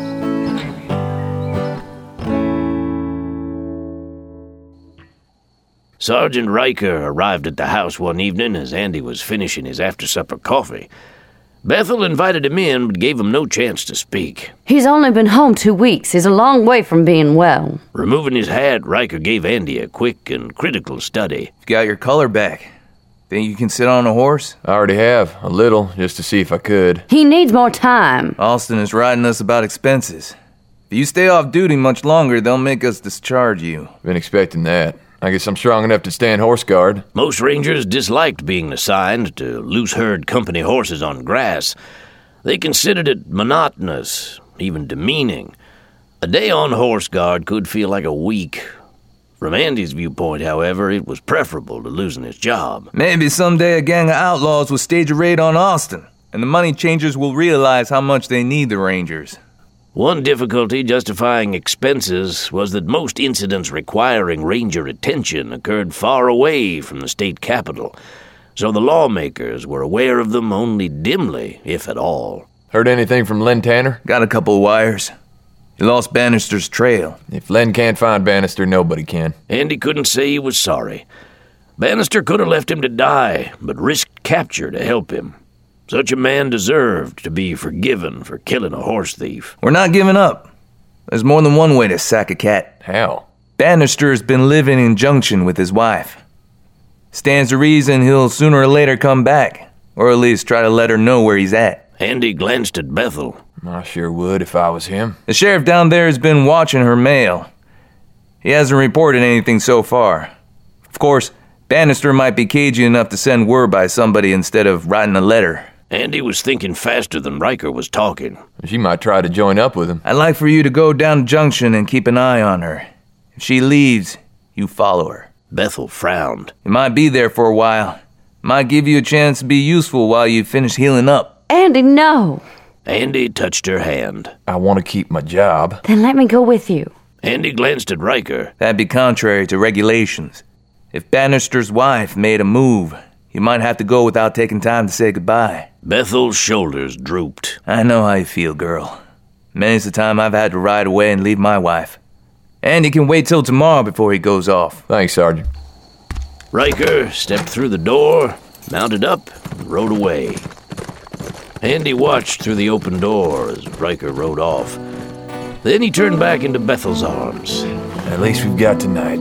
Sergeant Riker arrived at the house one evening as Andy was finishing his after-supper coffee. Bethel invited him in, but gave him no chance to speak. He's only been home two weeks. He's a long way from being well. Removing his hat, Riker gave Andy a quick and critical study. You got your color back. Think you can sit on a horse? I already have, a little, just to see if I could. He needs more time. Austin is writing us about expenses. If you stay off duty much longer, they'll make us discharge you. Been expecting that. I guess I'm strong enough to stand horse guard. Most rangers disliked being assigned to loose-herd company horses on grass. They considered it monotonous, even demeaning. A day on horse guard could feel like a week. From Andy's viewpoint, however, it was preferable to losing his job. Maybe someday a gang of outlaws will stage a raid on Austin, and the money changers will realize how much they need the rangers. One difficulty justifying expenses was that most incidents requiring ranger attention occurred far away from the state capital, so the lawmakers were aware of them only dimly, if at all. Heard anything from Len Tanner? Got a couple of wires. He lost Bannister's trail. If Len can't find Bannister, nobody can. Andy couldn't say he was sorry. Bannister could have left him to die, but risked capture to help him. Such a man deserved to be forgiven for killing a horse thief. We're not giving up. There's more than one way to sack a cat. How? Bannister's been living in Junction with his wife. Stands to reason he'll sooner or later come back, or at least try to let her know where he's at. Andy glanced at Bethel. I sure would if I was him. The sheriff down there has been watching her mail. He hasn't reported anything so far. Of course, Bannister might be cagey enough to send word by somebody instead of writing a letter. Andy was thinking faster than Riker was talking. She might try to join up with him. I'd like for you to go down to Junction and keep an eye on her. If she leaves, you follow her. Bethel frowned. You might be there for a while. Might give you a chance to be useful while you finish healing up. Andy, no. Andy touched her hand. I want to keep my job. Then let me go with you. Andy glanced at Riker. That'd be contrary to regulations. If Bannister's wife made a move, you might have to go without taking time to say goodbye. Bethel's shoulders drooped. I know how you feel, girl. Many's the time I've had to ride away and leave my wife. Andy can wait till tomorrow before he goes off. Thanks, Sergeant. Riker stepped through the door, mounted up, and rode away. Andy watched through the open door as Riker rode off. Then he turned back into Bethel's arms. At least we've got tonight.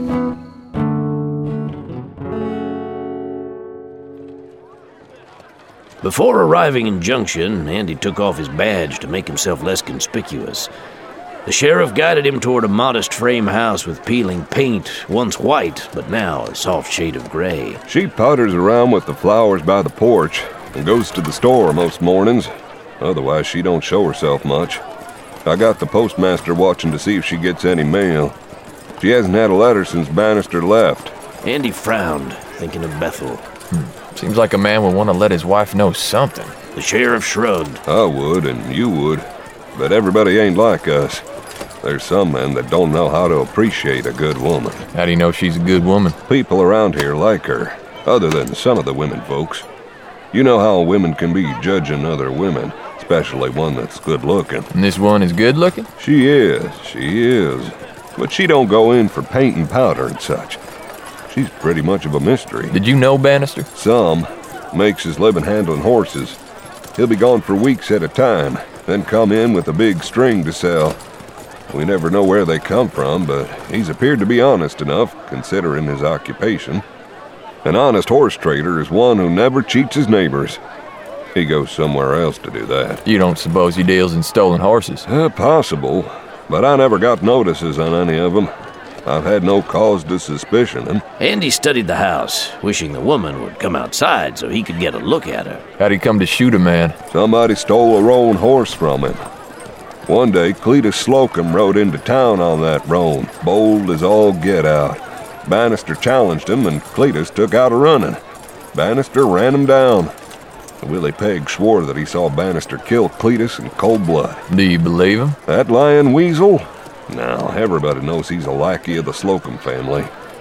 Before arriving in Junction, Andy took off his badge to make himself less conspicuous. The sheriff guided him toward a modest frame house with peeling paint, once white, but now a soft shade of gray. She potters around with the flowers by the porch and goes to the store most mornings. Otherwise, she don't show herself much. I got the postmaster watching to see if she gets any mail. She hasn't had a letter since Bannister left. Andy frowned, thinking of Bethel. Hmm. Seems like a man would want to let his wife know something. The sheriff shrugged. I would, and you would. But everybody ain't like us. There's some men that don't know how to appreciate a good woman. How do you know she's a good woman? People around here like her, other than some of the women folks. You know how women can be judging other women, especially one that's good looking. And this one is good looking? She is, she is. But she don't go in for paint and powder and such. She's pretty much of a mystery. Did you know Bannister? Some. Makes his living handling horses. He'll be gone for weeks at a time, then come in with a big string to sell. We never know where they come from, but he's appeared to be honest enough, considering his occupation. An honest horse trader is one who never cheats his neighbors. He goes somewhere else to do that. You don't suppose he deals in stolen horses? Uh, possible, but I never got notices on any of them. I've had no cause to suspicion him. Andy studied the house, wishing the woman would come outside so he could get a look at her. How'd he come to shoot a man? Somebody stole a roan horse from him. One day, Cletus Slocum rode into town on that roan, bold as all get out. Bannister challenged him, and Cletus took out a running. Bannister ran him down. Willie Pegg swore that he saw Bannister kill Cletus in cold blood. Do you believe him? That lying weasel? Now, everybody knows he's a lackey of the Slocum family.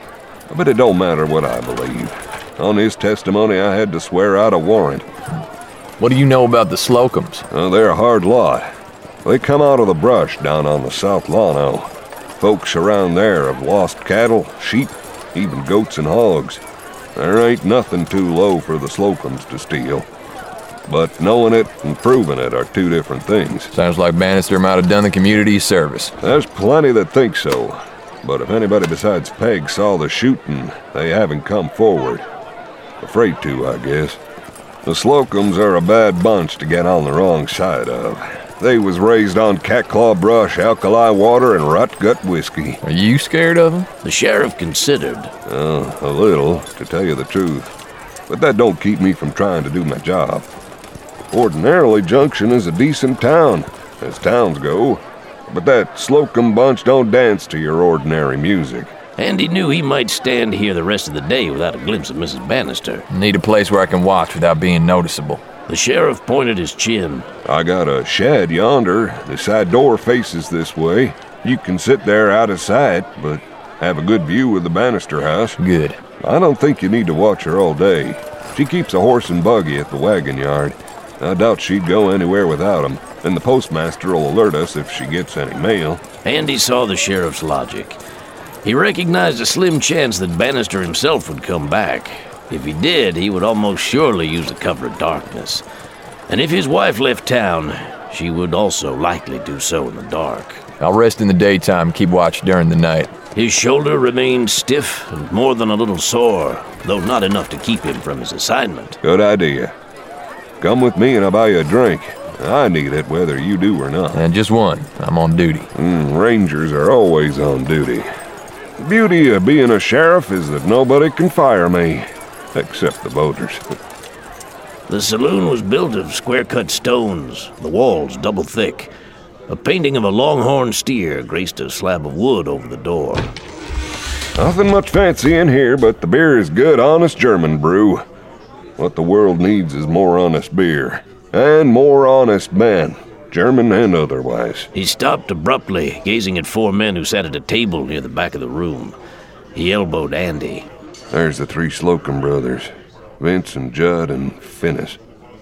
But it don't matter what I believe. On his testimony, I had to swear out a warrant. What do you know about the Slocums? Uh, they're a hard lot. They come out of the brush down on the South Llano. Folks around there have lost cattle, sheep, even goats and hogs. There ain't nothing too low for the Slocums to steal. But knowing it and proving it are two different things. Sounds like Bannister might have done the community a service. There's plenty that think so. But if anybody besides Peg saw the shooting, they haven't come forward. Afraid to, I guess. The Slocums are a bad bunch to get on the wrong side of. They was raised on catclaw brush, alkali water, and rot gut whiskey. Are you scared of them? The sheriff considered. Uh, a little, to tell you the truth. But that don't keep me from trying to do my job. Ordinarily, Junction is a decent town, as towns go. But that Slocum bunch don't dance to your ordinary music. Andy knew he might stand here the rest of the day without a glimpse of Missus Bannister. Need a place where I can watch without being noticeable. The sheriff pointed his chin. I got a shed yonder. The side door faces this way. You can sit there out of sight, but have a good view of the Bannister house. Good. I don't think you need to watch her all day. She keeps a horse and buggy at the wagon yard. I doubt she'd go anywhere without him, and the postmaster will alert us if she gets any mail. Andy saw the sheriff's logic. He recognized a slim chance that Bannister himself would come back. If he did, he would almost surely use the cover of darkness. And if his wife left town, she would also likely do so in the dark. I'll rest in the daytime, keep watch during the night. His shoulder remained stiff and more than a little sore, though not enough to keep him from his assignment. Good idea. Come with me and I'll buy you a drink. I need it whether you do or not. And just one. I'm on duty. Mm, Rangers are always on duty. The beauty of being a sheriff is that nobody can fire me, except the voters. The saloon was built of square-cut stones, the walls double thick. A painting of a longhorn steer graced a slab of wood over the door. Nothing much fancy in here, but the beer is good, honest German brew. What the world needs is more honest beer. And more honest men, German and otherwise. He stopped abruptly, gazing at four men who sat at a table near the back of the room. He elbowed Andy. There's the three Slocum brothers, Vince and Judd and Finnis.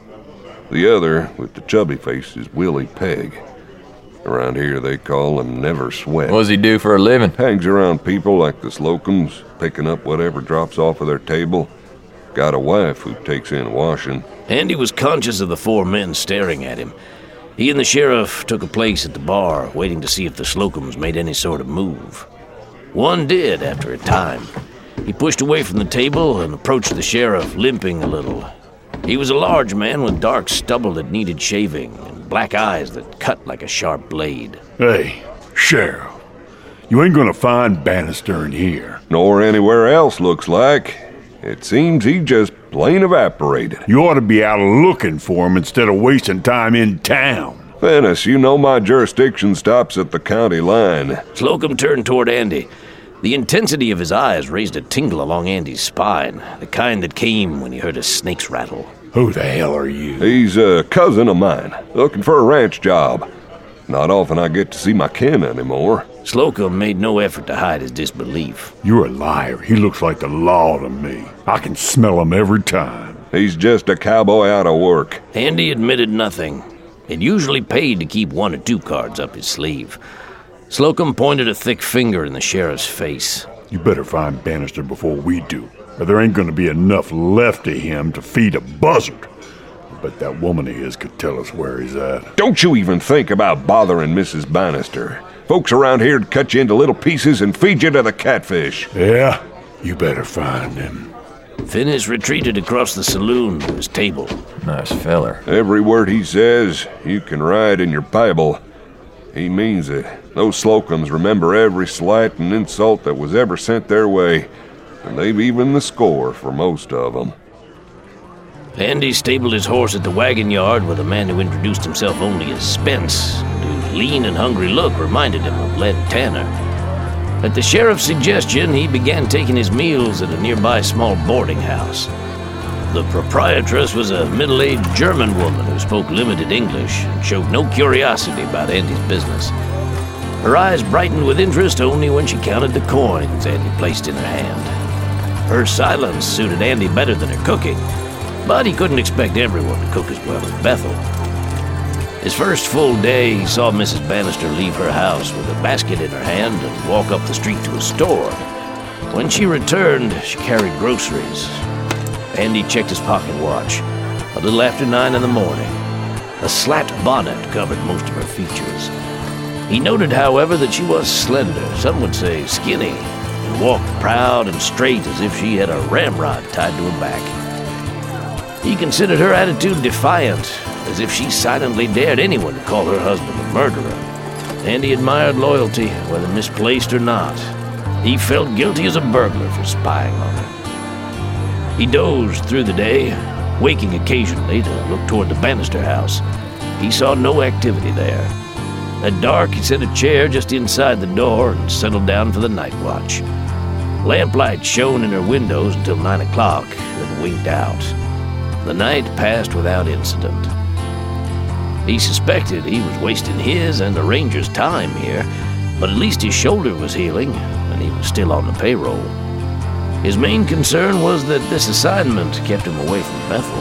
The other, with the chubby face, is Willie Pegg. Around here they call him Never Sweat. What does he do for a living? Hangs around people like the Slocums, picking up whatever drops off of their table. Got a wife who takes in washing. Andy was conscious of the four men staring at him. He and the sheriff took a place at the bar, waiting to see if the Slocums made any sort of move. One did after a time. He pushed away from the table and approached the sheriff, limping a little. He was a large man with dark stubble that needed shaving and black eyes that cut like a sharp blade. Hey, Sheriff, you ain't gonna find Bannister in here. Nor anywhere else, looks like. It seems he just plain evaporated. You ought to be out looking for him instead of wasting time in town. Finnis, you know my jurisdiction stops at the county line. Slocum turned toward Andy. The intensity of his eyes raised a tingle along Andy's spine, the kind that came when he heard a snake's rattle. Who the hell are you? He's a cousin of mine, looking for a ranch job. Not often I get to see my kin anymore. Slocum made no effort to hide his disbelief. You're a liar. He looks like the law to me. I can smell him every time. He's just a cowboy out of work. Andy admitted nothing. It usually paid to keep one or two cards up his sleeve. Slocum pointed a thick finger in the sheriff's face. You better find Bannister before we do, or there ain't gonna be enough left of him to feed a buzzard. But that woman of his could tell us where he's at. Don't you even think about bothering Missus Bannister. Folks around here'd cut you into little pieces and feed you to the catfish. Yeah? You better find him. Finnis retreated across the saloon to his table. Nice feller. Every word he says, you can write in your Bible. He means it. Those Slocums remember every slight and insult that was ever sent their way, and they've even the score for most of them. Andy stabled his horse at the wagon yard with a man who introduced himself only as Spence, and whose lean and hungry look reminded him of Led Tanner. At the sheriff's suggestion, he began taking his meals at a nearby small boarding house. The proprietress was a middle-aged German woman who spoke limited English and showed no curiosity about Andy's business. Her eyes brightened with interest only when she counted the coins Andy placed in her hand. Her silence suited Andy better than her cooking, but he couldn't expect everyone to cook as well as Bethel. His first full day, he saw Missus Bannister leave her house with a basket in her hand and walk up the street to a store. When she returned, she carried groceries. Andy checked his pocket watch. A little after nine in the morning. A slat bonnet covered most of her features. He noted, however, that she was slender, some would say skinny, and walked proud and straight as if she had a ramrod tied to her back. He considered her attitude defiant, as if she silently dared anyone to call her husband a murderer. And he admired loyalty, whether misplaced or not. He felt guilty as a burglar for spying on her. He dozed through the day, waking occasionally to look toward the Bannister house. He saw no activity there. At dark, he set a chair just inside the door and settled down for the night watch. Lamplight shone in her windows until nine o'clock, then winked out. The night passed without incident. He suspected he was wasting his and the ranger's time here, but at least his shoulder was healing, and he was still on the payroll. His main concern was that this assignment kept him away from Bethel.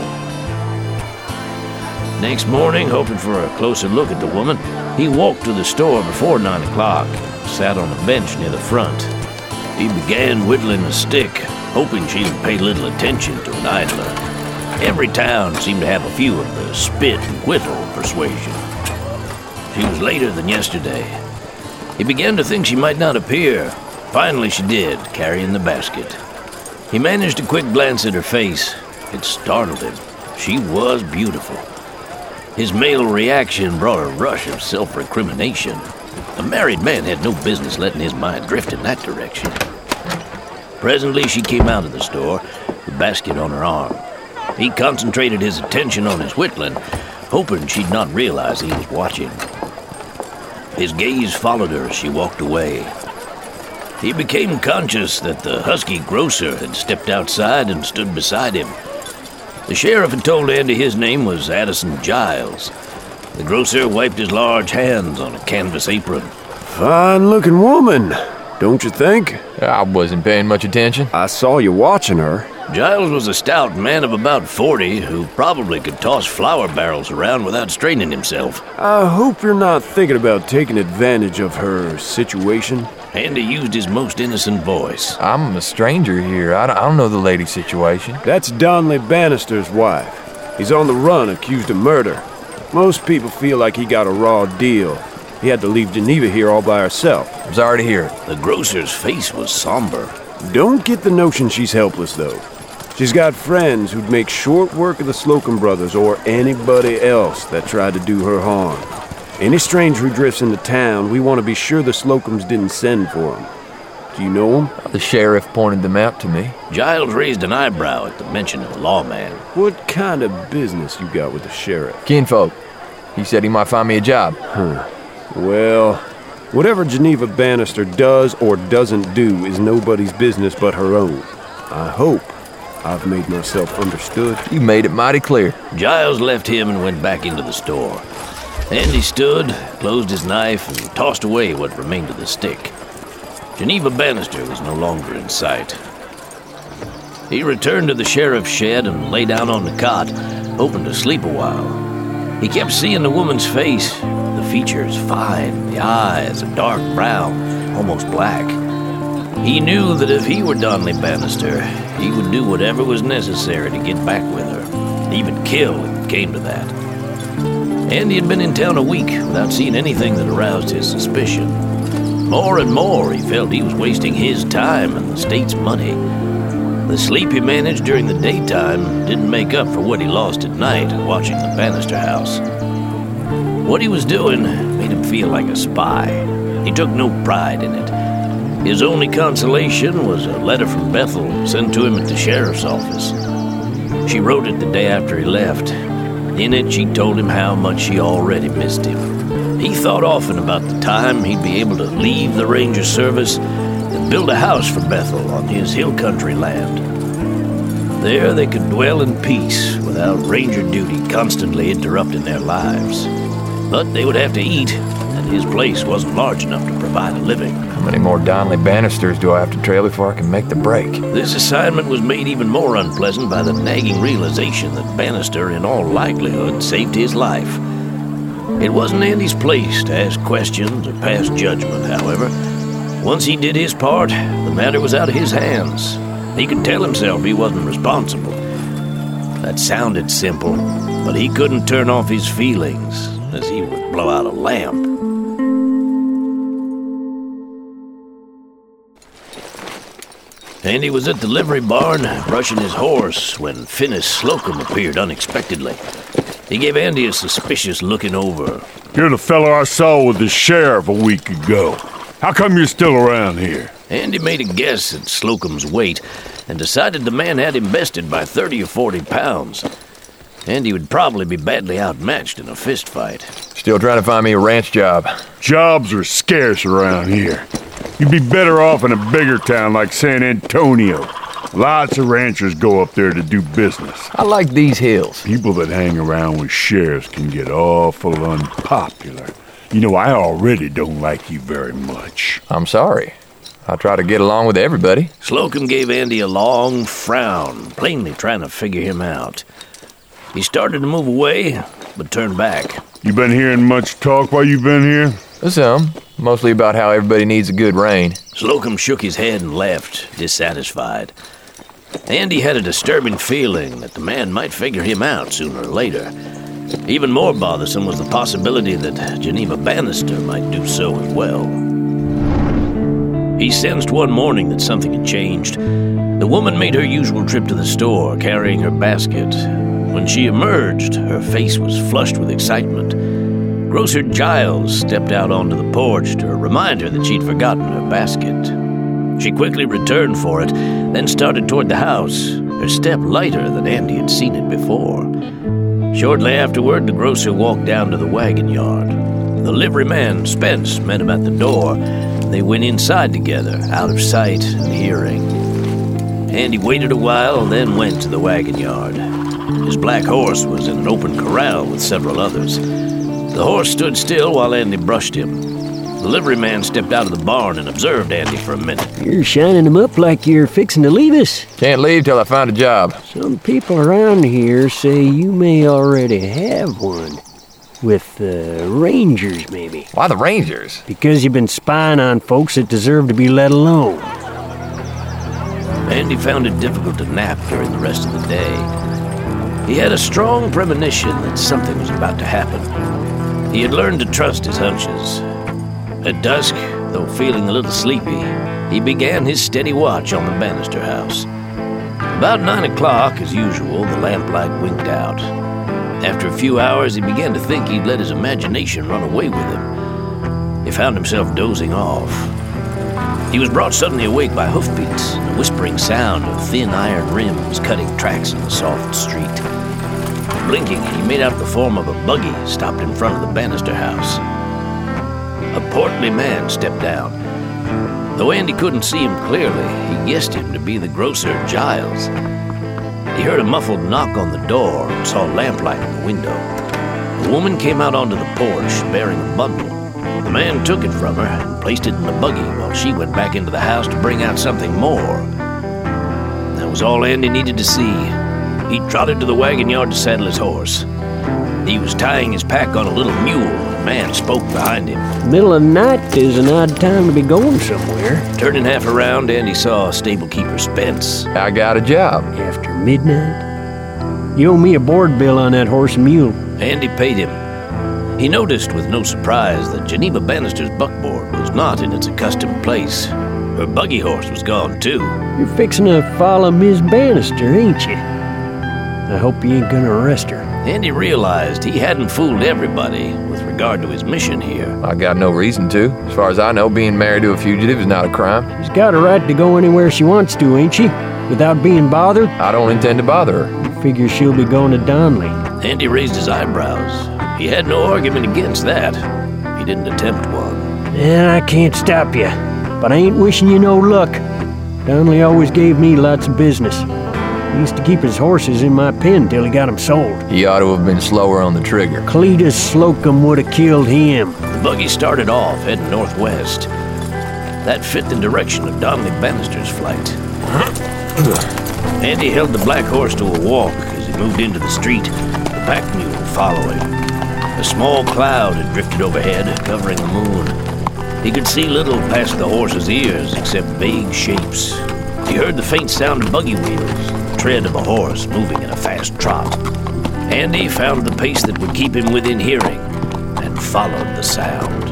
Next morning, hoping for a closer look at the woman, he walked to the store before nine o'clock and sat on a bench near the front. He began whittling a stick, hoping she would pay little attention to an idler. Every town seemed to have a few of the spit and whistle persuasion. She was later than yesterday. He began to think she might not appear. Finally she did, carrying the basket. He managed a quick glance at her face. It startled him. She was beautiful. His male reaction brought a rush of self-recrimination. A married man had no business letting his mind drift in that direction. Presently she came out of the store, the basket on her arm. He concentrated his attention on his whittling, hoping she'd not realize he was watching. His gaze followed her as she walked away. He became conscious that the husky grocer had stepped outside and stood beside him. The sheriff had told Andy his name was Addison Giles. The grocer wiped his large hands on a canvas apron. Fine-looking woman, don't you think? I wasn't paying much attention. I saw you watching her. Giles was a stout man of about forty who probably could toss flour barrels around without straining himself. I hope you're not thinking about taking advantage of her situation. Andy used his most innocent voice. I'm a stranger here. I don't, I don't know the lady's situation. That's Donley Bannister's wife. He's on the run, accused of murder. Most people feel like he got a raw deal. He had to leave Geneva here all by herself. I'm sorry to hear it. The grocer's face was somber. Don't get the notion she's helpless, though. She's got friends who'd make short work of the Slocum brothers or anybody else that tried to do her harm. Any stranger who drifts into town, we want to be sure the Slocums didn't send for him. Do you know him? The sheriff pointed them out to me. Giles raised an eyebrow at the mention of the lawman. What kind of business you got with the sheriff? Kinfolk. He said he might find me a job. Huh. Well, whatever Geneva Bannister does or doesn't do is nobody's business but her own. I hope I've made myself understood. You made it mighty clear. Giles left him and went back into the store. Andy stood, closed his knife, and tossed away what remained of the stick. Geneva Bannister was no longer in sight. He returned to the sheriff's shed and lay down on the cot, hoping to sleep a while. He kept seeing the woman's face, the features fine, the eyes a dark brown, almost black. He knew that if he were Donley Bannister, he would do whatever was necessary to get back with her, even kill if it came to that. Andy had been in town a week without seeing anything that aroused his suspicion. More and more, he felt he was wasting his time and the state's money. The sleep he managed during the daytime didn't make up for what he lost at night watching the Bannister house. What he was doing made him feel like a spy. He took no pride in it. His only consolation was a letter from Bethel sent to him at the sheriff's office. She wrote it the day after he left. In it, she told him how much she already missed him. He thought often about the time he'd be able to leave the ranger service and build a house for Bethel on his hill country land. There they could dwell in peace without ranger duty constantly interrupting their lives. But they would have to eat, and his place wasn't large enough to provide a living. How many more Donley Bannisters do I have to trail before I can make the break? This assignment was made even more unpleasant by the nagging realization that Bannister, in all likelihood, saved his life. It wasn't Andy's place to ask questions or pass judgment, however. Once he did his part, the matter was out of his hands. He could tell himself he wasn't responsible. That sounded simple, but he couldn't turn off his feelings as he would blow out a lamp. Andy was at the livery barn, brushing his horse, when Finis Slocum appeared unexpectedly. He gave Andy a suspicious looking over. You're the fella I saw with the sheriff a week ago. How come you're still around here? Andy made a guess at Slocum's weight and decided the man had him bested by thirty or forty pounds. Andy would probably be badly outmatched in a fist fight. Still trying to find me a ranch job. Jobs are scarce around here. You'd be better off in a bigger town like San Antonio. Lots of ranchers go up there to do business. I like these hills. People that hang around with sheriffs can get awful unpopular. You know, I already don't like you very much. I'm sorry. I try to get along with everybody. Slocum gave Andy a long frown, plainly trying to figure him out. He started to move away, but turned back. You been hearing much talk while you've been here? Some. Mostly about how everybody needs a good rain. Slocum shook his head and left, dissatisfied. Andy had a disturbing feeling that the man might figure him out sooner or later. Even more bothersome was the possibility that Geneva Bannister might do so as well. He sensed one morning that something had changed. The woman made her usual trip to the store, carrying her basket. When she emerged, her face was flushed with excitement. Grocer Giles stepped out onto the porch to remind her that she'd forgotten her basket. She quickly returned for it, then started toward the house, her step lighter than Andy had seen it before. Shortly afterward, the grocer walked down to the wagon yard. The liveryman, Spence, met him at the door. They went inside together, out of sight and hearing. Andy waited a while, then went to the wagon yard. His black horse was in an open corral with several others. The horse stood still while Andy brushed him. The liveryman stepped out of the barn and observed Andy for a minute. You're shining him up like you're fixing to leave us. Can't leave till I find a job. Some people around here say you may already have one. With the uh, Rangers, maybe. Why the Rangers? Because you've been spying on folks that deserve to be let alone. Andy found it difficult to nap during the rest of the day. He had a strong premonition that something was about to happen. He had learned to trust his hunches. At dusk, though feeling a little sleepy, he began his steady watch on the Bannister house. About nine o'clock, as usual, the lamplight winked out. After a few hours, he began to think he'd let his imagination run away with him. He found himself dozing off. He was brought suddenly awake by hoofbeats and a whispering sound of thin iron rims cutting tracks in the soft street. Blinking, he made out the form of a buggy stopped in front of the Bannister house. A portly man stepped down. Though Andy couldn't see him clearly, he guessed him to be the grocer Giles. He heard a muffled knock on the door and saw lamplight in the window. A woman came out onto the porch bearing a bundle. The man took it from her and placed it in the buggy while she went back into the house to bring out something more. That was all Andy needed to see. He trotted to the wagon yard to saddle his horse. He was tying his pack on a little mule. A man spoke behind him. Middle of the night is an odd time to be going somewhere. Turning half around, Andy saw stable keeper Spence. I got a job. After midnight? You owe me a board bill on that horse and mule. Andy paid him. He noticed with no surprise that Geneva Bannister's buckboard was not in its accustomed place. Her buggy horse was gone, too. You're fixing to follow Miss Bannister, ain't you? I hope you ain't gonna arrest her. Andy realized he hadn't fooled everybody with regard to his mission here. I got no reason to. As far as I know, being married to a fugitive is not a crime. She's got a right to go anywhere she wants to, ain't she? Without being bothered? I don't intend to bother her. I figure she'll be going to Donley. Andy raised his eyebrows. He had no argument against that. He didn't attempt one. Yeah, I can't stop you, but I ain't wishing you no luck. Donley always gave me lots of business. He used to keep his horses in my pen till he got them sold. He ought to have been slower on the trigger. Cletus Slocum would have killed him. The buggy started off, heading northwest. That fit the direction of Donley Bannister's flight. Andy held the black horse to a walk as he moved into the street, the pack mule following. A small cloud had drifted overhead, covering the moon. He could see little past the horse's ears except vague shapes. He heard the faint sound of buggy wheels, the tread of a horse moving in a fast trot. Andy found the pace that would keep him within hearing and followed the sound.